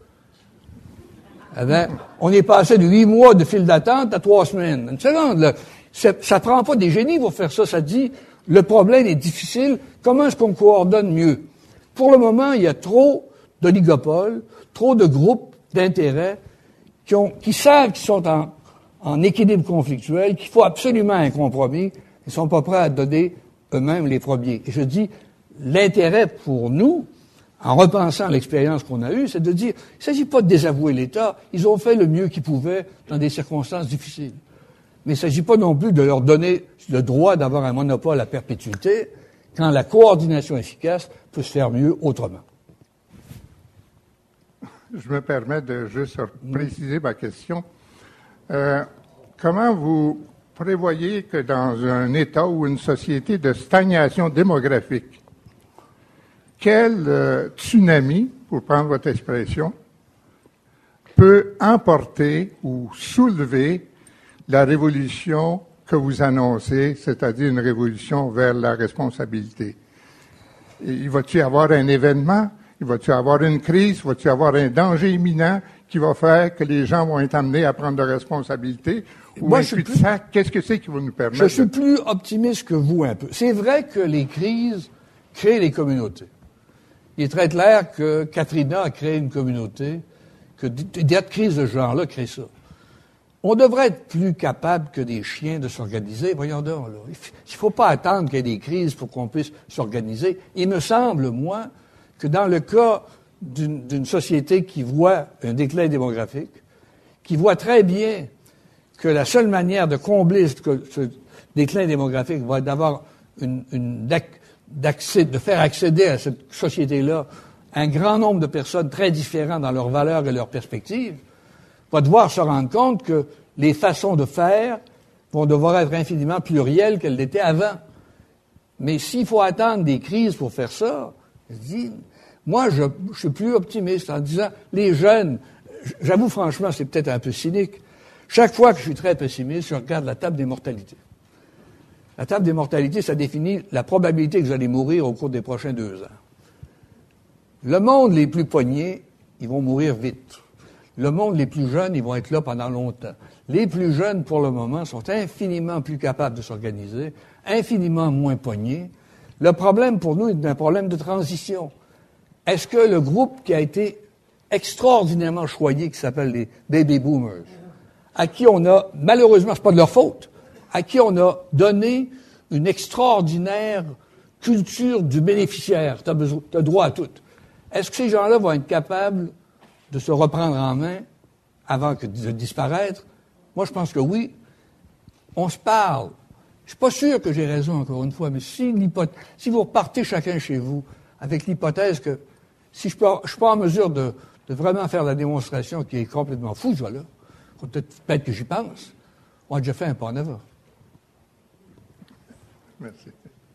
Eh bien, on est passé de huit mois de file d'attente à trois semaines. Une seconde, là. Ça, ça prend pas des génies pour faire ça. Ça dit, le problème est difficile. Comment est-ce qu'on coordonne mieux? Pour le moment, il y a trop d'oligopoles, trop de groupes d'intérêts qui, ont, qui savent qu'ils sont en, en équilibre conflictuel, qu'il faut absolument un compromis. Ils sont pas prêts à donner eux-mêmes les premiers. Et je dis, l'intérêt pour nous, en repensant l'expérience qu'on a eue, c'est de dire, il ne s'agit pas de désavouer l'État. Ils ont fait le mieux qu'ils pouvaient dans des circonstances difficiles. Mais il ne s'agit pas non plus de leur donner le droit d'avoir un monopole à perpétuité quand la coordination efficace peut se faire mieux autrement. Je me permets de juste préciser ma question. Euh, comment vous prévoyez que dans un État ou une société de stagnation démographique, quel euh, tsunami, pour prendre votre expression, peut emporter ou soulever la révolution que vous annoncez, c'est-à-dire une révolution vers la responsabilité? Et il va-t-il y avoir un événement? Il va-t-il y avoir une crise? Va-t-il y avoir un danger imminent qui va faire que les gens vont être amenés à prendre de responsabilités? Ou Moi, un je suis plus, cul-de-sac? Qu'est-ce que c'est qui va nous permettre? Je suis de... plus optimiste que vous un peu. C'est vrai que les crises créent les communautés. Il est très clair que Katrina a créé une communauté, que des crises de ce genre-là créent ça. On devrait être plus capable que des chiens de s'organiser. Voyons donc, là. Il ne faut pas attendre qu'il y ait des crises pour qu'on puisse s'organiser. Il me semble, moi, que dans le cas d'une, d'une société qui voit un déclin démographique, qui voit très bien que la seule manière de combler ce, ce déclin démographique va être d'avoir une, une d'accès, de faire accéder à cette société-là un grand nombre de personnes très différentes dans leurs valeurs et leurs perspectives, va devoir se rendre compte que les façons de faire vont devoir être infiniment plurielles qu'elles l'étaient avant. Mais s'il faut attendre des crises pour faire ça, je dis, moi, je, je suis plus optimiste en disant, les jeunes, j'avoue franchement, c'est peut-être un peu cynique, chaque fois que je suis très pessimiste, je regarde la table des mortalités. La table des mortalités, ça définit la probabilité que vous allez mourir au cours des prochains deux ans. Le monde les plus poignés, ils vont mourir vite. Le monde les plus jeunes, ils vont être là pendant longtemps. Les plus jeunes, pour le moment, sont infiniment plus capables de s'organiser, infiniment moins poignés. Le problème pour nous est un problème de transition. Est-ce que le groupe qui a été extraordinairement choyé, qui s'appelle les baby boomers, à qui on a, malheureusement, c'est pas de leur faute, à qui on a donné une extraordinaire culture du bénéficiaire, tu as besoin, tu as droit à tout. Est-ce que ces gens-là vont être capables de se reprendre en main avant que de disparaître? Moi, je pense que oui. On se parle. Je suis pas sûr que j'ai raison, encore une fois, mais si, si vous repartez chacun chez vous avec l'hypothèse que si je ne suis pas en mesure de, de vraiment faire la démonstration qui est complètement fou, ce là peut-être, peut-être que j'y pense, on a déjà fait un pas en avant. Merci.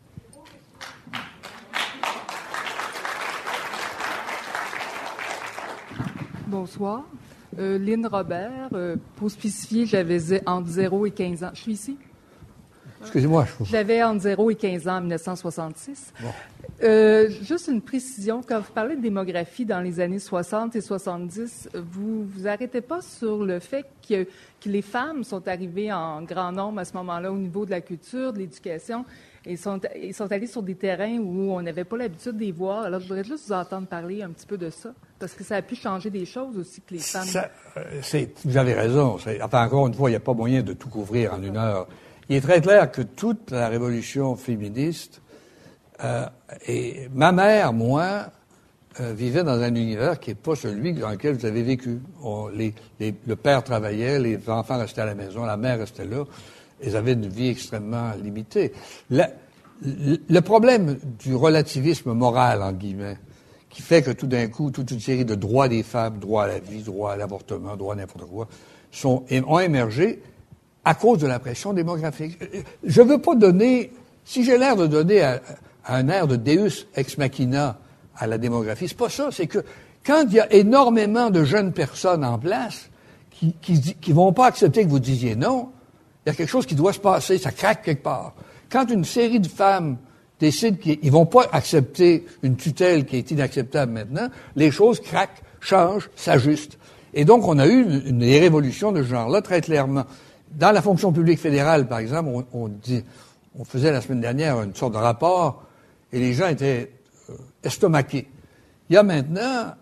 Bonsoir. Euh, Lynn Robert, euh, pour spécifier, j'avais zé- entre zéro et quinze ans. Je suis ici? Excusez-moi. Je... J'avais entre zéro et quinze ans en dix-neuf cent soixante-six. Bon. Euh, juste une précision. Quand vous parlez de démographie dans les années soixante et soixante-dix, vous vous arrêtez pas sur le fait que, que les femmes sont arrivées en grand nombre à ce moment-là au niveau de la culture, de l'éducation, et sont, et sont allées sur des terrains où on n'avait pas l'habitude de les voir. Alors, je voudrais juste vous entendre parler un petit peu de ça, parce que ça a pu changer des choses aussi que les femmes... Ça, euh, c'est, vous avez raison. C'est, enfin, encore une fois, il n'y a pas moyen de tout couvrir en une heure. Il est très clair que toute la révolution féministe, euh, et ma mère, moi, euh, vivait dans un univers qui n'est pas celui dans lequel vous avez vécu. On, les, les, le père travaillait, les enfants restaient à la maison, la mère restait là. Ils avaient une vie extrêmement limitée. Le, le, le problème du relativisme moral, en guillemets, qui fait que tout d'un coup, toute une série de droits des femmes, droit à la vie, droit à l'avortement, droit à n'importe quoi, sont, ont émergé à cause de la pression démographique. Je ne veux pas donner, si j'ai l'air de donner à, à un air de Deus ex machina à la démographie, c'est pas ça, c'est que quand il y a énormément de jeunes personnes en place qui, qui, qui vont pas accepter que vous disiez non, il y a quelque chose qui doit se passer, ça craque quelque part. Quand une série de femmes décident qu'ils ne vont pas accepter une tutelle qui est inacceptable maintenant, les choses craquent, changent, s'ajustent. Et donc, on a eu une, une révolution de ce genre-là, très clairement. Dans la fonction publique fédérale, par exemple, on, on, dit, on faisait la semaine dernière une sorte de rapport et les gens étaient euh, estomaqués. Il y a maintenant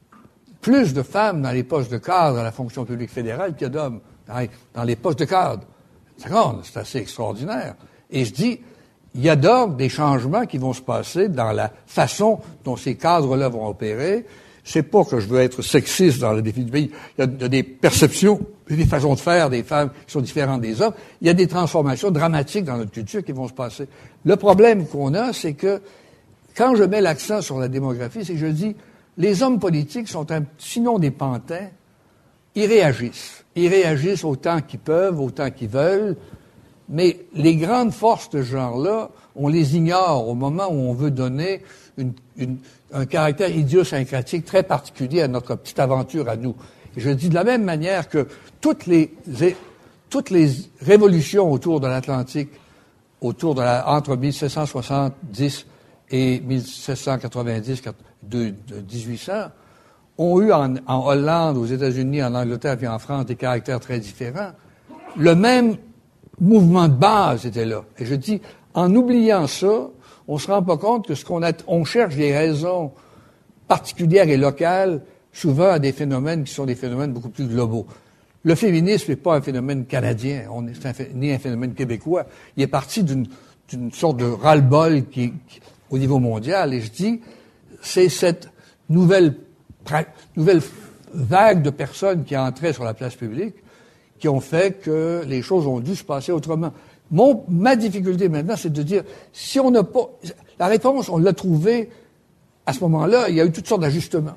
plus de femmes dans les postes de cadre à la fonction publique fédérale qu'il y a d'hommes dans, dans les postes de cadre. C'est assez extraordinaire. Et je dis, il y a donc des changements qui vont se passer dans la façon dont ces cadres-là vont opérer. C'est pas que je veux être sexiste dans la définition du pays. Il y a, il y a des perceptions et des façons de faire des femmes qui sont différentes des hommes. Il y a des transformations dramatiques dans notre culture qui vont se passer. Le problème qu'on a, c'est que quand je mets l'accent sur la démographie, c'est que je dis, les hommes politiques sont un, sinon des pantins, ils réagissent. Ils réagissent autant qu'ils peuvent, autant qu'ils veulent, mais les grandes forces de ce genre-là, on les ignore au moment où on veut donner une, une, un caractère idiosyncratique très particulier à notre petite aventure à nous. Et je dis de la même manière que toutes les, les toutes les révolutions autour de l'Atlantique, autour de la, entre mille sept cent soixante-dix et mille sept cent quatre-vingt-dix, de, de dix-huit cents, ont eu en, en Hollande, aux États-Unis, en Angleterre et en France des caractères très différents. Le même mouvement de base était là. Et je dis, en oubliant ça, on se rend pas compte que ce qu'on a, on cherche des raisons particulières et locales, souvent à des phénomènes qui sont des phénomènes beaucoup plus globaux. Le féminisme n'est pas un phénomène canadien, on est un, ni un phénomène québécois. Il est parti d'une, d'une sorte de ras-le-bol qui, qui, au niveau mondial. Et je dis, c'est cette nouvelle nouvelle vague de personnes qui entraient sur la place publique qui ont fait que les choses ont dû se passer autrement. Mon, ma difficulté maintenant, c'est de dire, si on n'a pas... La réponse, on l'a trouvée à ce moment-là, il y a eu toutes sortes d'ajustements,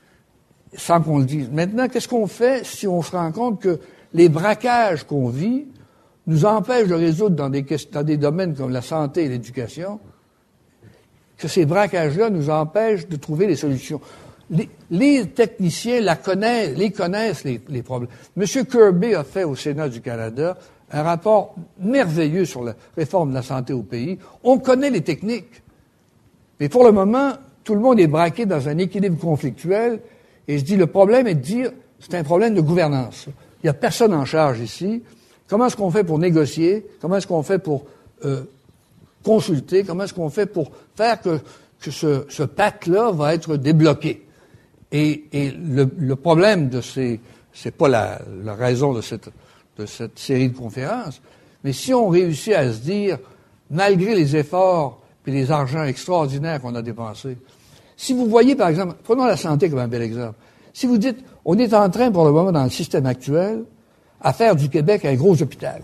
sans qu'on le dise. Maintenant, qu'est-ce qu'on fait si on se rend compte que les braquages qu'on vit nous empêchent de résoudre dans des, dans des domaines comme la santé et l'éducation, que ces braquages-là nous empêchent de trouver des solutions. Les, les techniciens la connaissent, les connaissent, les, les problèmes. M. Kirby a fait au Sénat du Canada un rapport merveilleux sur la réforme de la santé au pays. On connaît les techniques. Mais pour le moment, tout le monde est braqué dans un équilibre conflictuel. Et je dis, le problème est de dire, c'est un problème de gouvernance. Il n'y a personne en charge ici. Comment est-ce qu'on fait pour négocier? Comment est-ce qu'on fait pour euh, consulter? Comment est-ce qu'on fait pour faire que, que ce, ce pacte-là va être débloqué? Et, et le, le problème de ces, c'est pas la, la raison de cette, de cette série de conférences, mais si on réussit à se dire, malgré les efforts et les argents extraordinaires qu'on a dépensés, si vous voyez, par exemple, prenons la santé comme un bel exemple, si vous dites, on est en train, pour le moment, dans le système actuel, à faire du Québec un gros hôpital.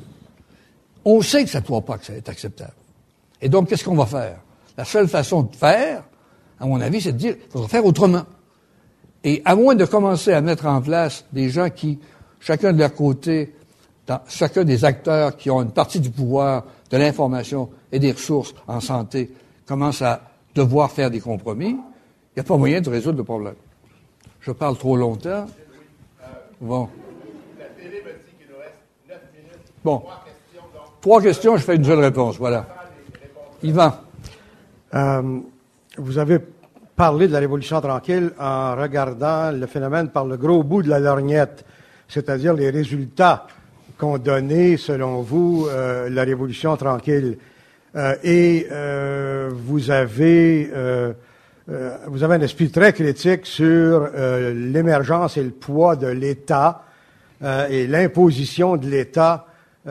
On sait que ça ne pourra pas être acceptable. Et donc, qu'est-ce qu'on va faire? La seule façon de faire, à mon avis, c'est de dire, il faudra faire autrement. Et à moins de commencer à mettre en place des gens qui, chacun de leur côté, dans, chacun des acteurs qui ont une partie du pouvoir de l'information et des ressources en santé commencent à devoir faire des compromis, il n'y a pas moyen de résoudre le problème. Je parle trop longtemps. Bon. La télé me dit qu'il nous reste neuf minutes. Bon. Trois questions, donc. Trois questions, je fais une seule réponse. Voilà. Yvan. Euh, vous avez parlé de la Révolution tranquille en regardant le phénomène par le gros bout de la lorgnette, c'est-à-dire les résultats qu'ont donné, selon vous, euh, la Révolution tranquille. Euh, et euh, vous avez euh, euh, vous avez un esprit très critique sur euh, l'émergence et le poids de l'État euh, et l'imposition de l'État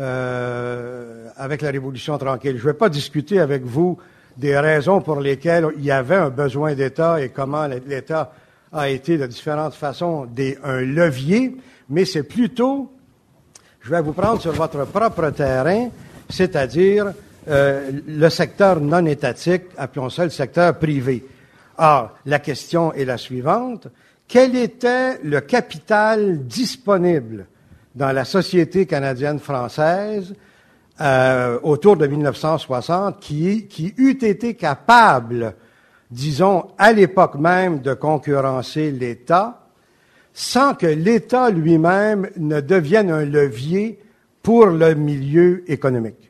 euh, avec la Révolution tranquille. Je ne vais pas discuter avec vous des raisons pour lesquelles il y avait un besoin d'État et comment l'État a été de différentes façons des, un levier, mais c'est plutôt, je vais vous prendre sur votre propre terrain, c'est-à-dire euh, le secteur non étatique, appelons ça le secteur privé. Or, la question est la suivante. Quel était le capital disponible dans la société canadienne-française euh, autour de mille neuf cent soixante qui, qui eût été capable, disons, à l'époque même, de concurrencer l'État sans que l'État lui-même ne devienne un levier pour le milieu économique?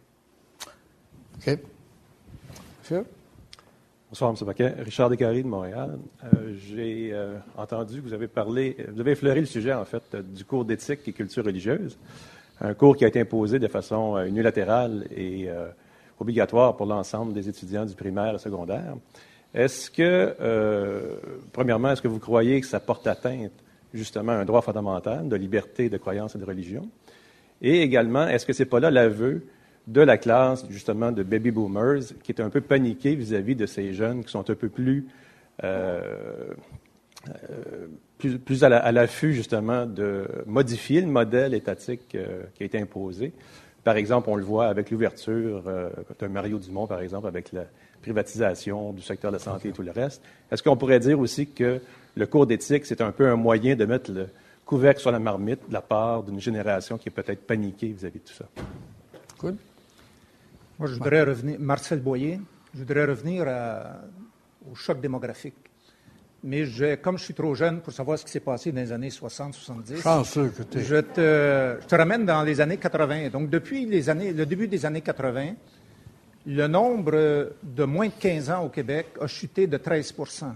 OK. Monsieur? Bonsoir, M. Paquet. Richard Descaries de Montréal. Euh, j'ai euh, entendu que vous avez parlé, vous avez effleuré le sujet, en fait, du cours d'éthique et culture religieuse, un cours qui a été imposé de façon euh, unilatérale et euh, obligatoire pour l'ensemble des étudiants du primaire et secondaire. Est-ce que, euh, premièrement, est-ce que vous croyez que ça porte atteinte, justement, à un droit fondamental de liberté de croyance et de religion? Et également, est-ce que c'est pas là l'aveu de la classe, justement, de baby boomers, qui est un peu paniquée vis-à-vis de ces jeunes qui sont un peu plus, euh, euh, plus, plus à, la, à l'affût, justement, de modifier le modèle étatique euh, qui a été imposé. Par exemple, on le voit avec l'ouverture euh, d'un Mario Dumont, par exemple, avec la privatisation du secteur de la santé et tout le reste. Est-ce qu'on pourrait dire aussi que le cours d'éthique, c'est un peu un moyen de mettre le couvercle sur la marmite de la part d'une génération qui est peut-être paniquée vis-à-vis de tout ça? Good. Moi, je voudrais revenir, Marcel Boyer, je voudrais revenir à, au choc démographique. Mais je, comme je suis trop jeune pour savoir ce qui s'est passé dans les années soixante soixante-dix, Chanceux que t'es. Je, te, je te ramène dans les années quatre-vingts. Donc, depuis les années, le début des années quatre-vingts, le nombre de moins de quinze ans au Québec a chuté de treize pour cent.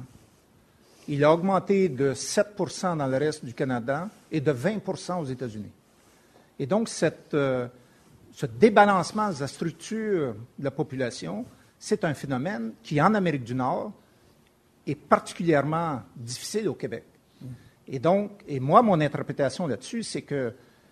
Il a augmenté de sept pour cent dans le reste du Canada et de vingt pour cent aux États-Unis. Et donc, cette... Euh, Ce débalancement de la structure de la population, c'est un phénomène qui, en Amérique du Nord, est particulièrement difficile au Québec. Et donc, et moi, mon interprétation là-dessus, c'est que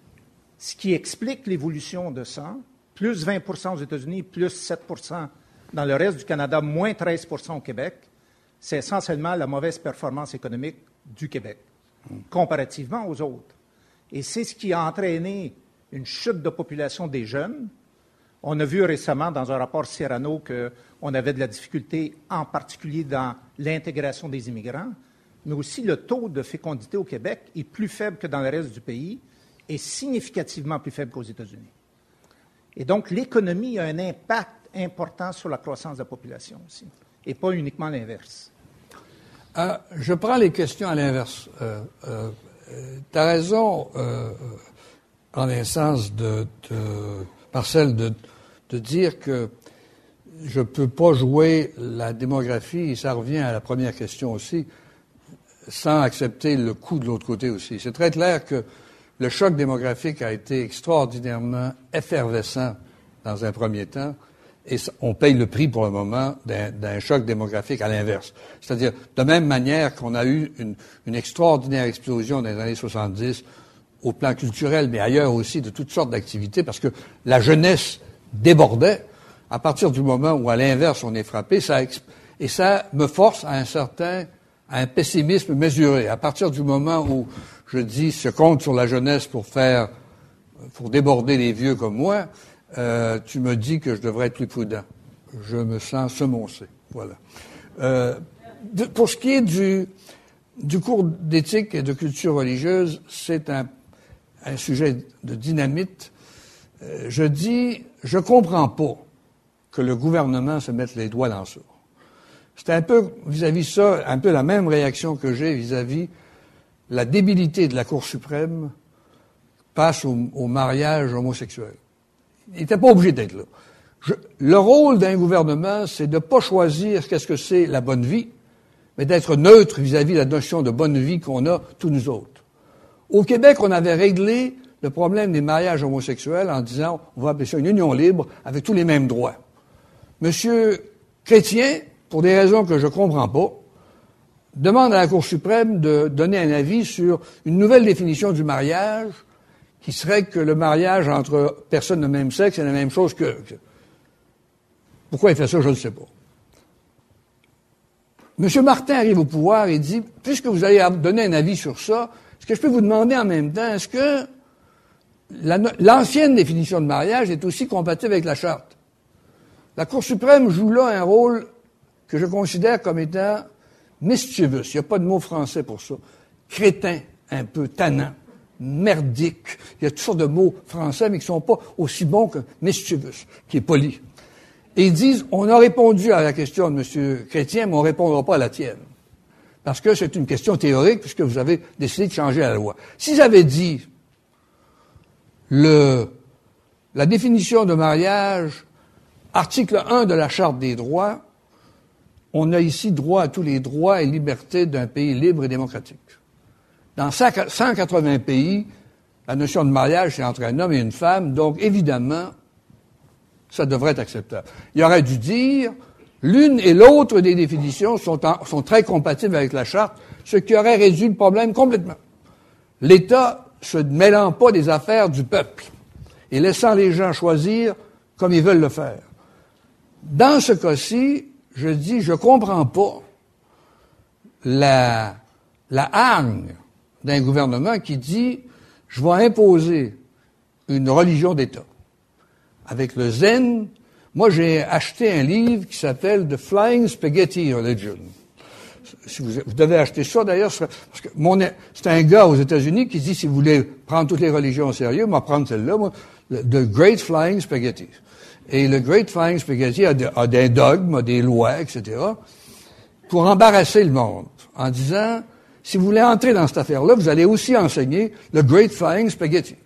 ce qui explique l'évolution de ça, plus vingt pour cent aux États-Unis, plus sept pour cent dans le reste du Canada, moins treize pour cent au Québec, c'est essentiellement la mauvaise performance économique du Québec, comparativement aux autres. Et c'est ce qui a entraîné une chute de population des jeunes. On a vu récemment dans un rapport Cyrano qu'on avait de la difficulté, en particulier dans l'intégration des immigrants, mais aussi le taux de fécondité au Québec est plus faible que dans le reste du pays et significativement plus faible qu'aux États-Unis. Et donc, l'économie a un impact important sur la croissance de la population aussi, et pas uniquement l'inverse. Euh, je prends les questions à l'inverse. Euh, euh, tu as raison... Euh, en un sens de, de Marcel, de, de dire que je ne peux pas jouer la démographie, et ça revient à la première question aussi, sans accepter le coût de l'autre côté aussi. C'est très clair que le choc démographique a été extraordinairement effervescent dans un premier temps, et on paye le prix pour le moment d'un, d'un choc démographique à l'inverse. C'est-à-dire, de même manière qu'on a eu une, une extraordinaire explosion dans les années soixante-dix, au plan culturel, mais ailleurs aussi, de toutes sortes d'activités, parce que la jeunesse débordait. À partir du moment où, à l'inverse, on est frappé, ça et ça me force à un certain, à un pessimisme mesuré. À partir du moment où je dis, je compte sur la jeunesse pour faire, pour déborder les vieux comme moi, euh, tu me dis que je devrais être plus prudent. Je me sens semoncé. Voilà. Euh, de, pour ce qui est du, du cours d'éthique et de culture religieuse, c'est un un sujet de dynamite, euh, je dis, je comprends pas que le gouvernement se mette les doigts dans ça. C'est un peu, vis-à-vis ça, un peu la même réaction que j'ai vis-à-vis la débilité de la Cour suprême face au, au mariage homosexuel. Il n'était pas obligé d'être là. Je, le rôle d'un gouvernement, c'est de ne pas choisir qu'est-ce que c'est la bonne vie, mais d'être neutre vis-à-vis de la notion de bonne vie qu'on a tous nous autres. Au Québec, on avait réglé le problème des mariages homosexuels en disant, on va appeler ça une union libre avec tous les mêmes droits. Monsieur Chrétien, pour des raisons que je comprends pas, demande à la Cour suprême de donner un avis sur une nouvelle définition du mariage qui serait que le mariage entre personnes de même sexe est la même chose que... Pourquoi il fait ça, je ne sais pas. M. Martin arrive au pouvoir et dit, puisque vous allez donner un avis sur ça, est-ce que je peux vous demander en même temps, est-ce que la, l'ancienne définition de mariage est aussi compatible avec la Charte? La Cour suprême joue là un rôle que je considère comme étant mischievous. Il n'y a pas de mot français pour ça. Crétin, un peu tannant, merdique. Il y a toutes sortes de mots français, mais qui ne sont pas aussi bons que mischievous, qui est poli. Et ils disent, on a répondu à la question de M. Chrétien, mais on ne répondra pas à la tienne. Parce que c'est une question théorique, puisque vous avez décidé de changer la loi. S'ils avaient dit, le, la définition de mariage, article un de la Charte des droits, on a ici droit à tous les droits et libertés d'un pays libre et démocratique. Dans cent quatre-vingts pays, la notion de mariage, c'est entre un homme et une femme, donc évidemment, ça devrait être acceptable. Il aurait dû dire, l'une et l'autre des définitions sont, en, sont très compatibles avec la Charte, ce qui aurait réduit le problème complètement. L'État se mêlant pas des affaires du peuple et laissant les gens choisir comme ils veulent le faire. Dans ce cas-ci, je dis, je comprends pas la, la hargne d'un gouvernement qui dit, je vais imposer une religion d'État. Avec le zen, moi j'ai acheté un livre qui s'appelle The Flying Spaghetti Religion. Si vous, vous devez acheter ça d'ailleurs, parce que mon, c'est un gars aux États-Unis qui dit, si vous voulez prendre toutes les religions au sérieux, moi prendre celle-là, moi, The Great Flying Spaghetti. Et le Great Flying Spaghetti a, de, a des dogmes, a des lois, et cetera, pour embarrasser le monde, en disant, si vous voulez entrer dans cette affaire-là, vous allez aussi enseigner le Great Flying Spaghetti.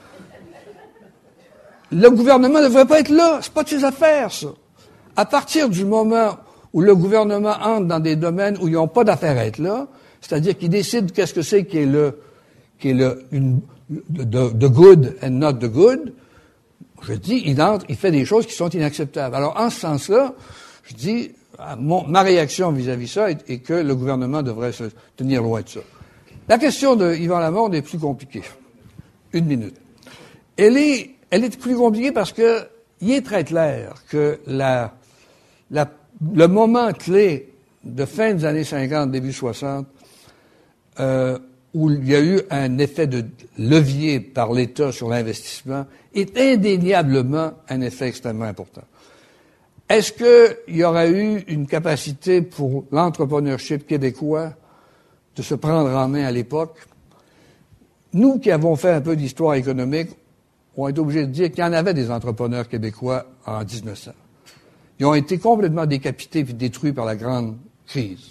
Le gouvernement ne devrait pas être là. C'est pas de ses affaires, ça. À partir du moment où le gouvernement entre dans des domaines où ils n'ont pas d'affaires à être là, c'est-à-dire qu'ils décident qu'est-ce que c'est qui est le, qui est le, une, the, the good and not the good, je dis, il entre, il fait des choses qui sont inacceptables. Alors, en ce sens-là, je dis, mon, ma réaction vis-à-vis ça est, est que le gouvernement devrait se tenir loin de ça. La question de Yvan Lamonde est plus compliquée. Une minute. Elle est, elle est plus compliquée parce que il est très clair que la, la, le moment clé de fin des années cinquante, début soixante, euh, où il y a eu un effet de levier par l'État sur l'investissement, est indéniablement un effet extrêmement important. Est-ce qu'il y aurait eu une capacité pour l'entrepreneurship québécois de se prendre en main à l'époque? Nous qui avons fait un peu d'histoire économique, on est obligé de dire qu'il y en avait des entrepreneurs québécois en dix-neuf cents. Ils ont été complètement décapités puis détruits par la grande crise.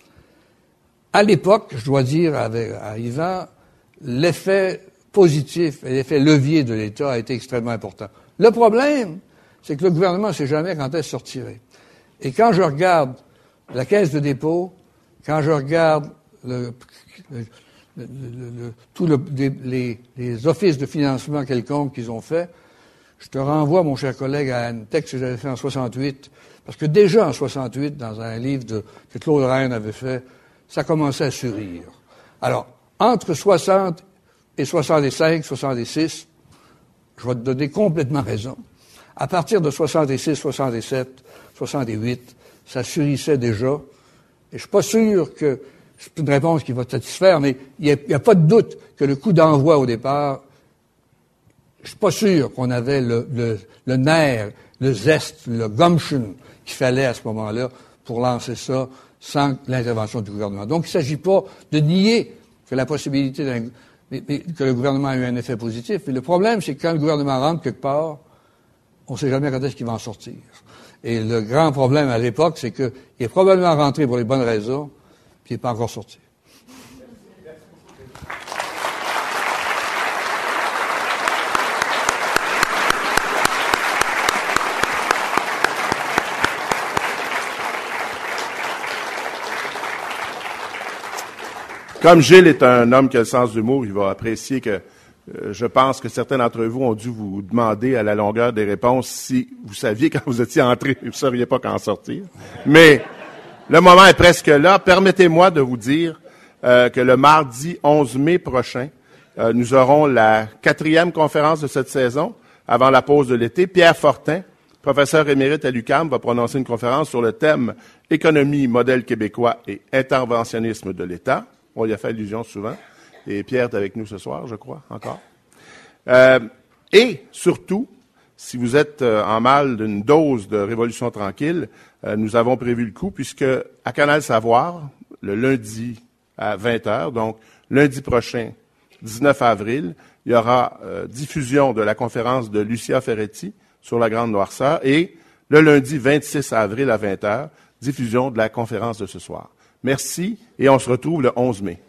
À l'époque, je dois dire avec, à Yvan, l'effet positif et l'effet levier de l'État a été extrêmement important. Le problème, c'est que le gouvernement ne sait jamais quand est-ce sortirait. Et quand je regarde la Caisse de dépôt, quand je regarde le, le, le, le, tous le, les, les offices de financement quelconques qu'ils ont fait, je te renvoie, mon cher collègue, à un texte que j'avais fait en soixante-huit, parce que déjà en soixante-huit, dans un livre de, que Claude Reyne avait fait, ça commençait à sourire. Alors, entre soixante et soixante-cinq, soixante-six, je vais te donner complètement raison. À partir de soixante-six, soixante-sept, soixante-huit, ça surissait déjà. Et je suis pas sûr que c'est une réponse qui va te satisfaire, mais il n'y a, a pas de doute que le coup d'envoi au départ, je suis pas sûr qu'on avait le, le, le nerf, le zeste, le gumption qu'il fallait à ce moment-là pour lancer ça sans l'intervention du gouvernement. Donc, il ne s'agit pas de nier que la possibilité d'un, mais, mais, que le gouvernement a eu un effet positif. Mais le problème, c'est que quand le gouvernement rentre quelque part, on ne sait jamais quand est-ce qu'il va en sortir. Et le grand problème à l'époque, c'est qu'il est probablement rentré pour les bonnes raisons, puis il n'est pas encore sorti. Comme Gilles est un homme qui a le sens d'humour, il va apprécier que euh, je pense que certains d'entre vous ont dû vous demander à la longueur des réponses si vous saviez quand vous étiez entré, vous ne sauriez pas qu'en sortir. Mais le moment est presque là. Permettez-moi de vous dire euh, que le mardi onze mai prochain, euh, nous aurons la quatrième conférence de cette saison, avant la pause de l'été. Pierre Fortin, professeur émérite à l'U Q A M, va prononcer une conférence sur le thème « Économie, modèle québécois et interventionnisme de l'État ». On y a fait allusion souvent. Et Pierre est avec nous ce soir, je crois, encore. Euh, et surtout, si vous êtes euh, en mal d'une dose de Révolution tranquille, euh, nous avons prévu le coup, puisque à Canal Savoir, le lundi à vingt heures, donc lundi prochain, dix-neuf avril, il y aura euh, diffusion de la conférence de Lucia Ferretti sur la Grande Noirceur, et le lundi vingt-six avril à vingt heures, diffusion de la conférence de ce soir. Merci, et on se retrouve le onze mai.